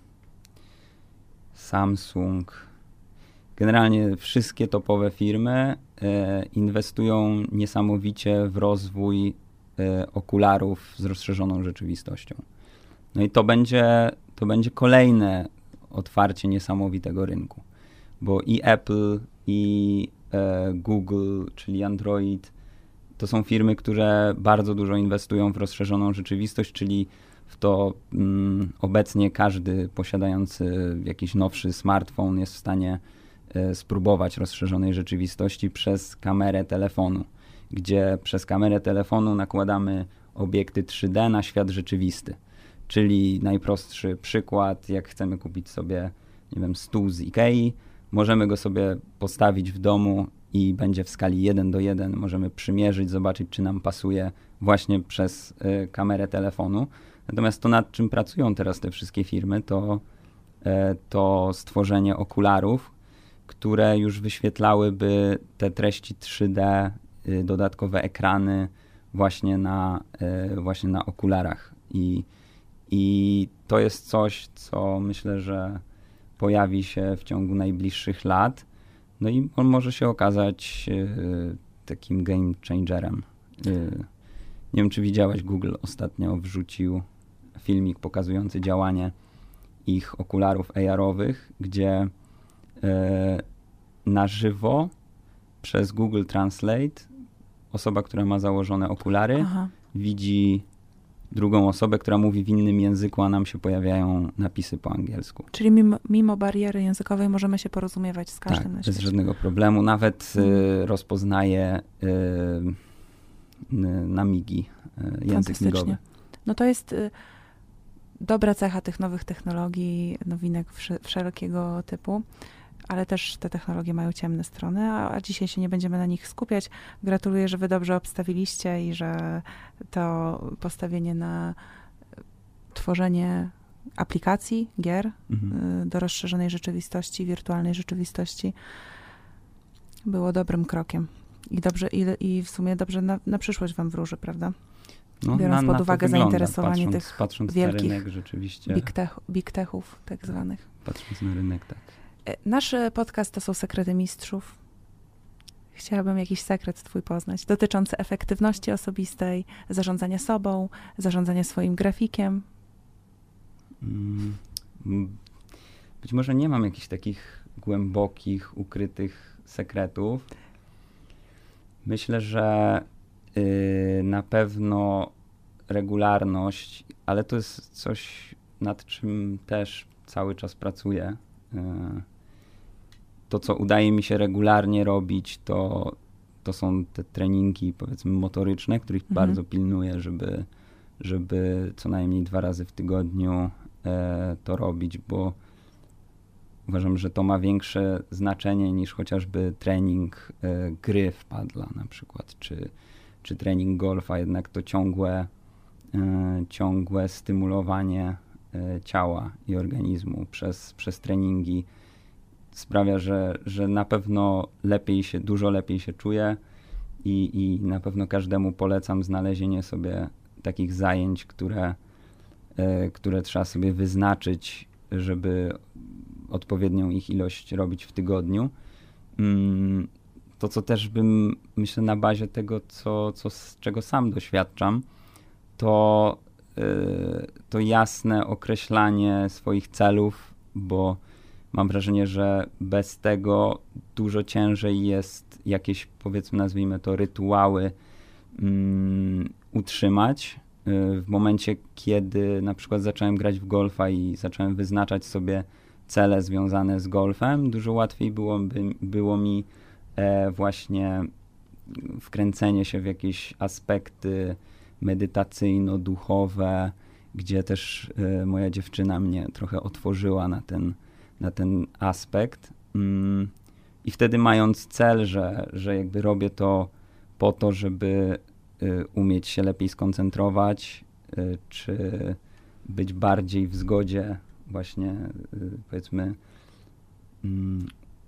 Samsung, generalnie wszystkie topowe firmy e, inwestują niesamowicie w rozwój e, okularów z rozszerzoną rzeczywistością. No i to będzie, to będzie kolejne otwarcie niesamowitego rynku, bo i Apple, i e, Google, czyli Android, to są firmy, które bardzo dużo inwestują w rozszerzoną rzeczywistość, czyli w to mm, obecnie każdy posiadający jakiś nowszy smartfon jest w stanie spróbować rozszerzonej rzeczywistości przez kamerę telefonu, gdzie przez kamerę telefonu nakładamy obiekty trzy D na świat rzeczywisty. Czyli najprostszy przykład, jak chcemy kupić sobie, nie wiem, stół z Ikei, możemy go sobie postawić w domu i będzie w skali jeden do jeden. Możemy przymierzyć, zobaczyć, czy nam pasuje właśnie przez y, kamerę telefonu. Natomiast to, nad czym pracują teraz te wszystkie firmy, to, y, to stworzenie okularów, które już wyświetlałyby te treści trzy D, y, dodatkowe ekrany właśnie na, y, właśnie na okularach. I, I to jest coś, co myślę, że pojawi się w ciągu najbliższych lat. No i on może się okazać y, takim game changerem. Y, nie wiem, czy widziałeś, Google ostatnio wrzucił filmik pokazujący działanie ich okularów A R-owych, gdzie na żywo przez Google Translate osoba, która ma założone okulary, Aha. widzi drugą osobę, która mówi w innym języku, a nam się pojawiają napisy po angielsku. Czyli mimo, mimo bariery językowej możemy się porozumiewać z każdym tak, na świecie. Bez żadnego problemu. Nawet hmm. y, rozpoznaje y, y, na migi, y, język migowy. No to jest y, dobra cecha tych nowych technologii, nowinek wsz- wszelkiego typu, ale też te technologie mają ciemne strony, a, a dzisiaj się nie będziemy na nich skupiać. Gratuluję, że wy dobrze obstawiliście i że to postawienie na tworzenie aplikacji, gier mhm. do rozszerzonej rzeczywistości, wirtualnej rzeczywistości było dobrym krokiem. I dobrze, i, i w sumie dobrze na, na przyszłość wam wróży, prawda? No, Biorąc na, pod uwagę wygląda, zainteresowanie patrząc, tych patrząc wielkich na rynek rzeczywiście. Big, tech, big techów tak zwanych. Patrząc na rynek, tak. Nasz podcast to są Sekrety Mistrzów. Chciałabym jakiś sekret twój poznać, dotyczący efektywności osobistej, zarządzania sobą, zarządzania swoim grafikiem. Mm, być może nie mam jakichś takich głębokich, ukrytych sekretów. Myślę, że yy, na pewno regularność, ale to jest coś, nad czym też cały czas pracuję. Yy. To, co udaje mi się regularnie robić, to, to są te treningi, powiedzmy, motoryczne, których mhm. bardzo pilnuję, żeby, żeby co najmniej dwa razy w tygodniu e, to robić, bo uważam, że to ma większe znaczenie niż chociażby trening e, gry w padla na przykład, czy, czy trening golfa. Jednak to ciągłe, e, ciągłe stymulowanie e, ciała i organizmu przez, przez treningi sprawia, że, że na pewno lepiej się, dużo lepiej się czuję i, i na pewno każdemu polecam znalezienie sobie takich zajęć, które, e, które trzeba sobie wyznaczyć, żeby odpowiednią ich ilość robić w tygodniu. Mm, to, co też bym, myślę, na bazie tego, co, co, z czego sam doświadczam, to, e, to jasne określanie swoich celów, bo mam wrażenie, że bez tego dużo ciężej jest jakieś, powiedzmy, nazwijmy to, rytuały um, utrzymać. W momencie, kiedy na przykład zacząłem grać w golfa i zacząłem wyznaczać sobie cele związane z golfem, dużo łatwiej byłoby, było mi e, właśnie wkręcenie się w jakieś aspekty medytacyjno-duchowe, gdzie też y, moja dziewczyna mnie trochę otworzyła na ten, na ten aspekt. Mm, I wtedy mając cel, że, że jakby robię to po to, żeby y, umieć się lepiej skoncentrować, y, czy być bardziej w zgodzie właśnie y, powiedzmy mm,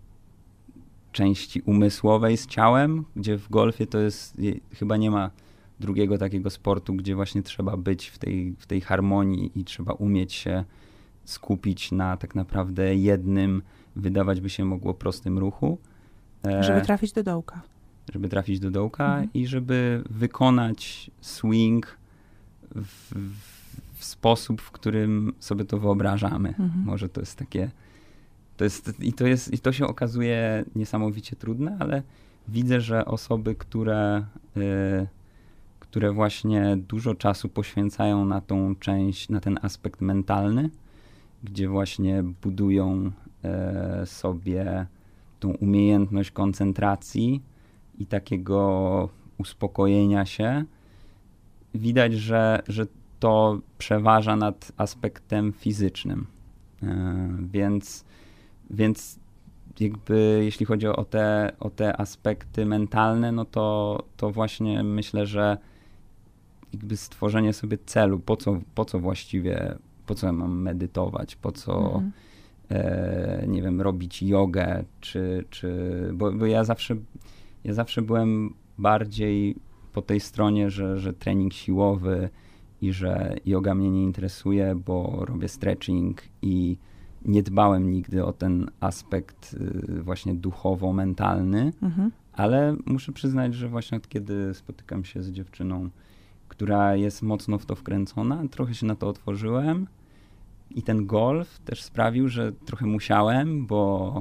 części umysłowej z ciałem, gdzie w golfie to jest, chyba nie ma drugiego takiego sportu, gdzie właśnie trzeba być w tej, w tej harmonii i trzeba umieć się skupić na tak naprawdę jednym, wydawać by się mogło prostym ruchu. Żeby trafić do dołka. Żeby trafić do dołka mhm. i żeby wykonać swing w, w sposób, w którym sobie to wyobrażamy. Mhm. Może to jest takie To jest, i, to jest, I to się okazuje niesamowicie trudne, ale widzę, że osoby, które, y, które właśnie dużo czasu poświęcają na tą część, na ten aspekt mentalny, gdzie właśnie budują y, sobie tą umiejętność koncentracji i takiego uspokojenia się, widać, że, że to przeważa nad aspektem fizycznym. Y, więc Więc jakby jeśli chodzi o te, o te aspekty mentalne, no to, to właśnie myślę, że jakby stworzenie sobie celu, po co, po co właściwie, po co ja mam medytować, po co, mhm. e, nie wiem, robić jogę, czy, czy bo, bo ja zawsze, ja zawsze byłem bardziej po tej stronie, że, że trening siłowy i że joga mnie nie interesuje, bo robię stretching i nie dbałem nigdy o ten aspekt y, właśnie duchowo-mentalny, mhm. ale muszę przyznać, że właśnie od kiedy spotykam się z dziewczyną, która jest mocno w to wkręcona, trochę się na to otworzyłem i ten golf też sprawił, że trochę musiałem, bo,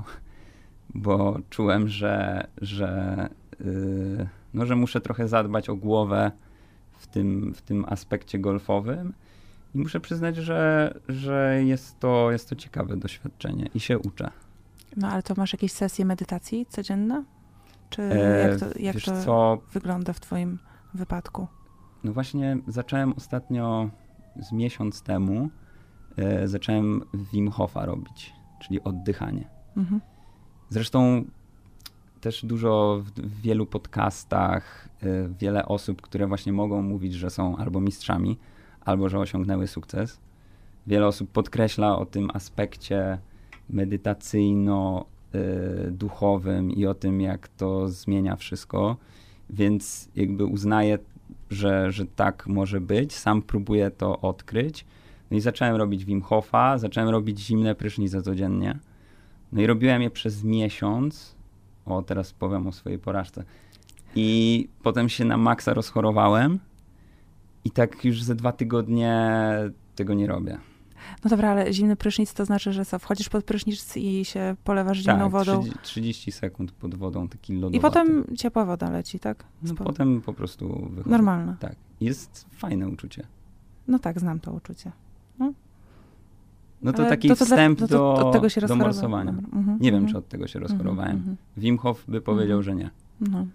bo czułem, że, że, y, no, że muszę trochę zadbać o głowę w tym, w tym aspekcie golfowym. I muszę przyznać, że, że jest to, jest to ciekawe doświadczenie i się uczę. No ale to masz jakieś sesje medytacji codzienne? Czy e, jak to, jak to co? wygląda w twoim wypadku? No właśnie zacząłem ostatnio, z miesiąc temu, e, zacząłem Wim Hofa robić, czyli oddychanie. Mhm. Zresztą też dużo w, w wielu podcastach, e, wiele osób, które właśnie mogą mówić, że są albo mistrzami, albo że osiągnęły sukces. Wiele osób podkreśla o tym aspekcie medytacyjno-duchowym i o tym, jak to zmienia wszystko, więc jakby uznaję, że, że tak może być. Sam próbuję to odkryć. No i zacząłem robić Wim Hofa, zacząłem robić zimne prysznice codziennie. No i robiłem je przez miesiąc. O, teraz powiem o swojej porażce. I potem się na maksa rozchorowałem. I tak już ze dwa tygodnie tego nie robię. No dobra, ale zimny prysznic to znaczy, że co, wchodzisz pod prysznic i się polewasz zimną tak, wodą? trzydzieści sekund pod wodą, taki lodowaty. I potem ciepła woda leci, tak? No potem po prostu wychodzi. Normalne. Tak. Jest fajne uczucie. No tak, znam to uczucie. No, no to ale taki to, to wstęp dla, to, to, do, od tego się do morsowania. Mhm, nie wiem, czy od tego się rozchorowałem. Mhm, Wim Hof by powiedział, mhm. że nie. No.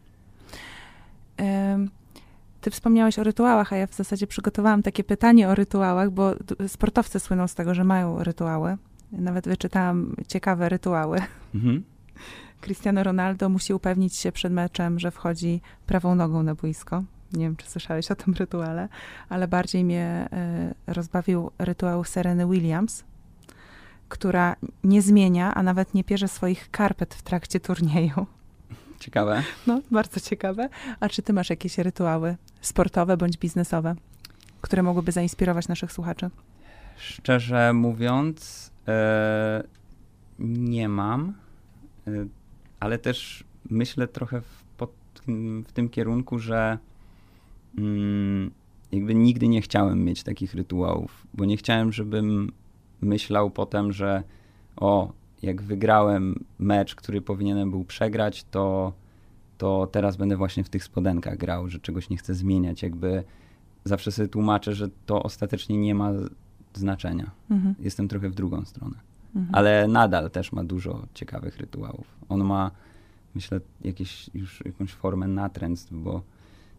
Um. Ty wspomniałeś o rytuałach, a ja w zasadzie przygotowałam takie pytanie o rytuałach, bo sportowcy słyną z tego, że mają rytuały. Nawet wyczytałam ciekawe rytuały. Mhm. Cristiano Ronaldo musi upewnić się przed meczem, że wchodzi prawą nogą na boisko. Nie wiem, czy słyszałeś o tym rytuale, ale bardziej mnie y, rozbawił rytuał Sereny Williams, która nie zmienia, a nawet nie pierze swoich karpet w trakcie turnieju. Ciekawe. No, bardzo ciekawe. A czy ty masz jakieś rytuały sportowe bądź biznesowe, które mogłyby zainspirować naszych słuchaczy? Szczerze mówiąc, e, nie mam, e, ale też myślę trochę w, pod, w tym kierunku, że mm, jakby nigdy nie chciałem mieć takich rytuałów, bo nie chciałem, żebym myślał potem, że o, jak wygrałem mecz, który powinienem był przegrać, to, to teraz będę właśnie w tych spodenkach grał, że czegoś nie chcę zmieniać. Jakby zawsze sobie tłumaczę, że to ostatecznie nie ma znaczenia. Mhm. Jestem trochę w drugą stronę. Mhm. Ale nadal też ma dużo ciekawych rytuałów. On ma, myślę, jakieś, już jakąś formę natręctw, bo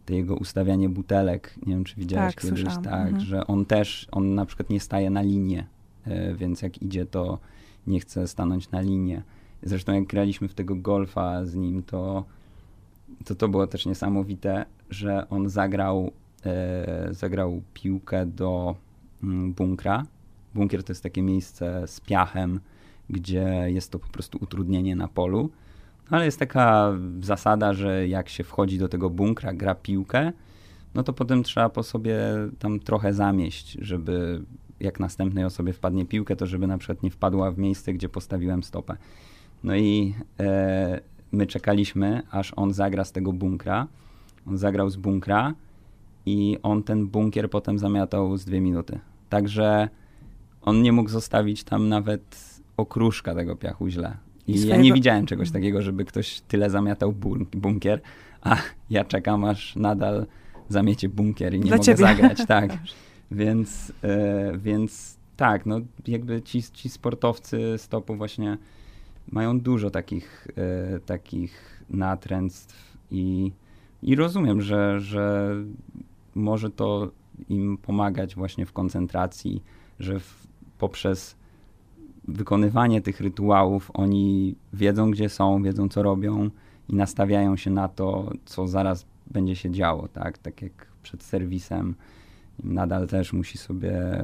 te jego ustawianie butelek, nie wiem, czy widziałeś tak, kiedyś, słyszałam. tak, mhm. że on też, on na przykład nie staje na linię, y, więc jak idzie, to nie chce stanąć na linię. Zresztą jak graliśmy w tego golfa z nim, to to, to było też niesamowite, że on zagrał, e, zagrał piłkę do mm, bunkra. Bunkier to jest takie miejsce z piachem, gdzie jest to po prostu utrudnienie na polu. Ale jest taka zasada, że jak się wchodzi do tego bunkra, gra piłkę, no to potem trzeba po sobie tam trochę zamieść, żeby jak następnej osobie wpadnie piłkę, to żeby na przykład nie wpadła w miejsce, gdzie postawiłem stopę. No i e, my czekaliśmy, aż on zagra z tego bunkra. On zagrał z bunkra i on ten bunkier potem zamiatał z dwie minuty. Także on nie mógł zostawić tam nawet okruszka tego piachu źle. I, I swojego... ja nie widziałem czegoś takiego, żeby ktoś tyle zamiatał bun- bunkier, a ja czekam, aż nadal zamiecie bunkier i nie Dla mogę ciebie. zagrać. Tak. Więc, e, więc tak, no jakby ci, ci sportowcy stopu właśnie mają dużo takich, e, takich natręctw i, i rozumiem, że, że może to im pomagać właśnie w koncentracji, że w, poprzez wykonywanie tych rytuałów oni wiedzą, gdzie są, wiedzą, co robią i nastawiają się na to, co zaraz będzie się działo, tak? Tak jak przed serwisem nadal też musi sobie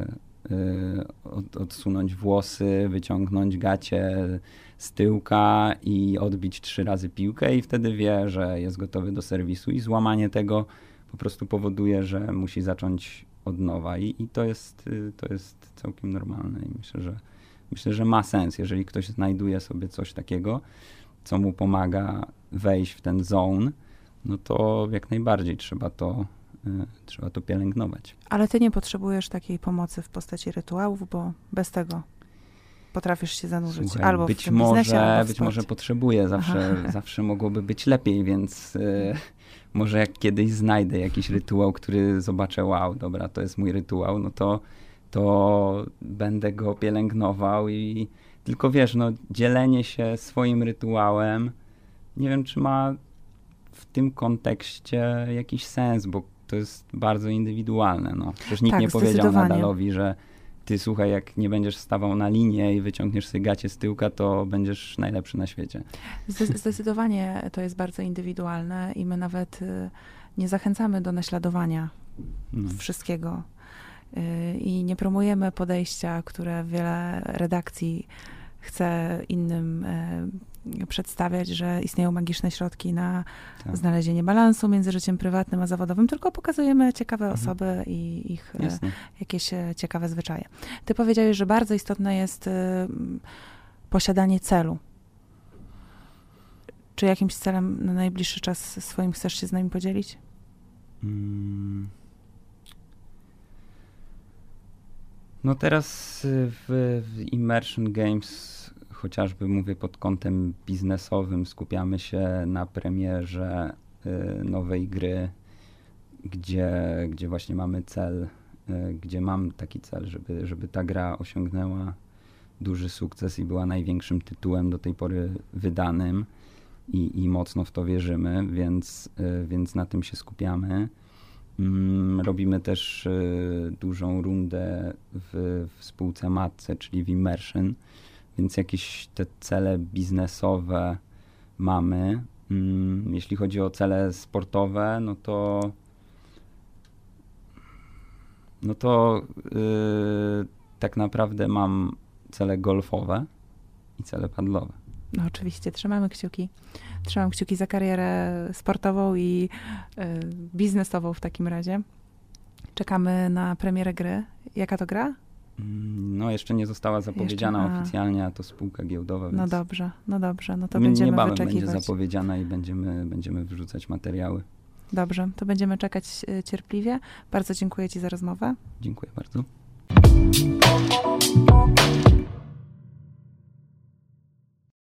y, od, odsunąć włosy, wyciągnąć gacie z tyłka i odbić trzy razy piłkę i wtedy wie, że jest gotowy do serwisu i złamanie tego po prostu powoduje, że musi zacząć od nowa i, i to jest, y, to jest całkiem normalne i myślę, że myślę, że ma sens, jeżeli ktoś znajduje sobie coś takiego, co mu pomaga wejść w ten zone, no to jak najbardziej trzeba to, y, trzeba to pielęgnować. Ale ty nie potrzebujesz takiej pomocy w postaci rytuałów, bo bez tego potrafisz się zanurzyć. Słuchaj, albo być w tym może, biznesie, albo w być sporcie. może potrzebuję, zawsze, zawsze mogłoby być lepiej, więc y, może jak kiedyś znajdę jakiś rytuał, który zobaczę, wow, dobra, to jest mój rytuał, no to, to będę go pielęgnował i tylko wiesz, no dzielenie się swoim rytuałem, nie wiem, czy ma w tym kontekście jakiś sens, bo to jest bardzo indywidualne. No. Przecież nikt tak, nie powiedział Nadalowi, że ty słuchaj, jak nie będziesz stawał na linię i wyciągniesz sobie gacie z tyłka, to będziesz najlepszy na świecie. Zdecydowanie to jest bardzo indywidualne i my nawet y, nie zachęcamy do naśladowania no. wszystkiego. Y, I nie promujemy podejścia, które wiele redakcji chce innym y, przedstawiać, że istnieją magiczne środki na tak. znalezienie balansu między życiem prywatnym a zawodowym, tylko pokazujemy ciekawe mhm. osoby i ich y, jakieś y, ciekawe zwyczaje. Ty powiedziałeś, że bardzo istotne jest y, posiadanie celu. Czy jakimś celem na najbliższy czas swoim chcesz się z nami podzielić? Hmm. No teraz w, w Immersion Games, chociażby mówię pod kątem biznesowym, skupiamy się na premierze y, nowej gry, gdzie, gdzie właśnie mamy cel, y, gdzie mam taki cel, żeby, żeby ta gra osiągnęła duży sukces i była największym tytułem do tej pory wydanym i, i mocno w to wierzymy, więc, y, więc na tym się skupiamy. Robimy też y, dużą rundę w, w spółce matce, czyli w Immersion, więc jakieś te cele biznesowe mamy. Mm, jeśli chodzi o cele sportowe, no to no to y, tak naprawdę mam cele golfowe i cele paddlowe. No oczywiście, trzymamy kciuki. Trzymam kciuki za karierę sportową i y, biznesową w takim razie. Czekamy na premierę gry. Jaka to gra? No jeszcze nie została zapowiedziana jeszcze, a... oficjalnie, a to spółka giełdowa. Więc no dobrze, no dobrze, no to będziemy niebawem wyczekiwać. będzie zapowiedziana i będziemy, będziemy wrzucać materiały. Dobrze, to będziemy czekać cierpliwie. Bardzo dziękuję ci za rozmowę. Dziękuję bardzo.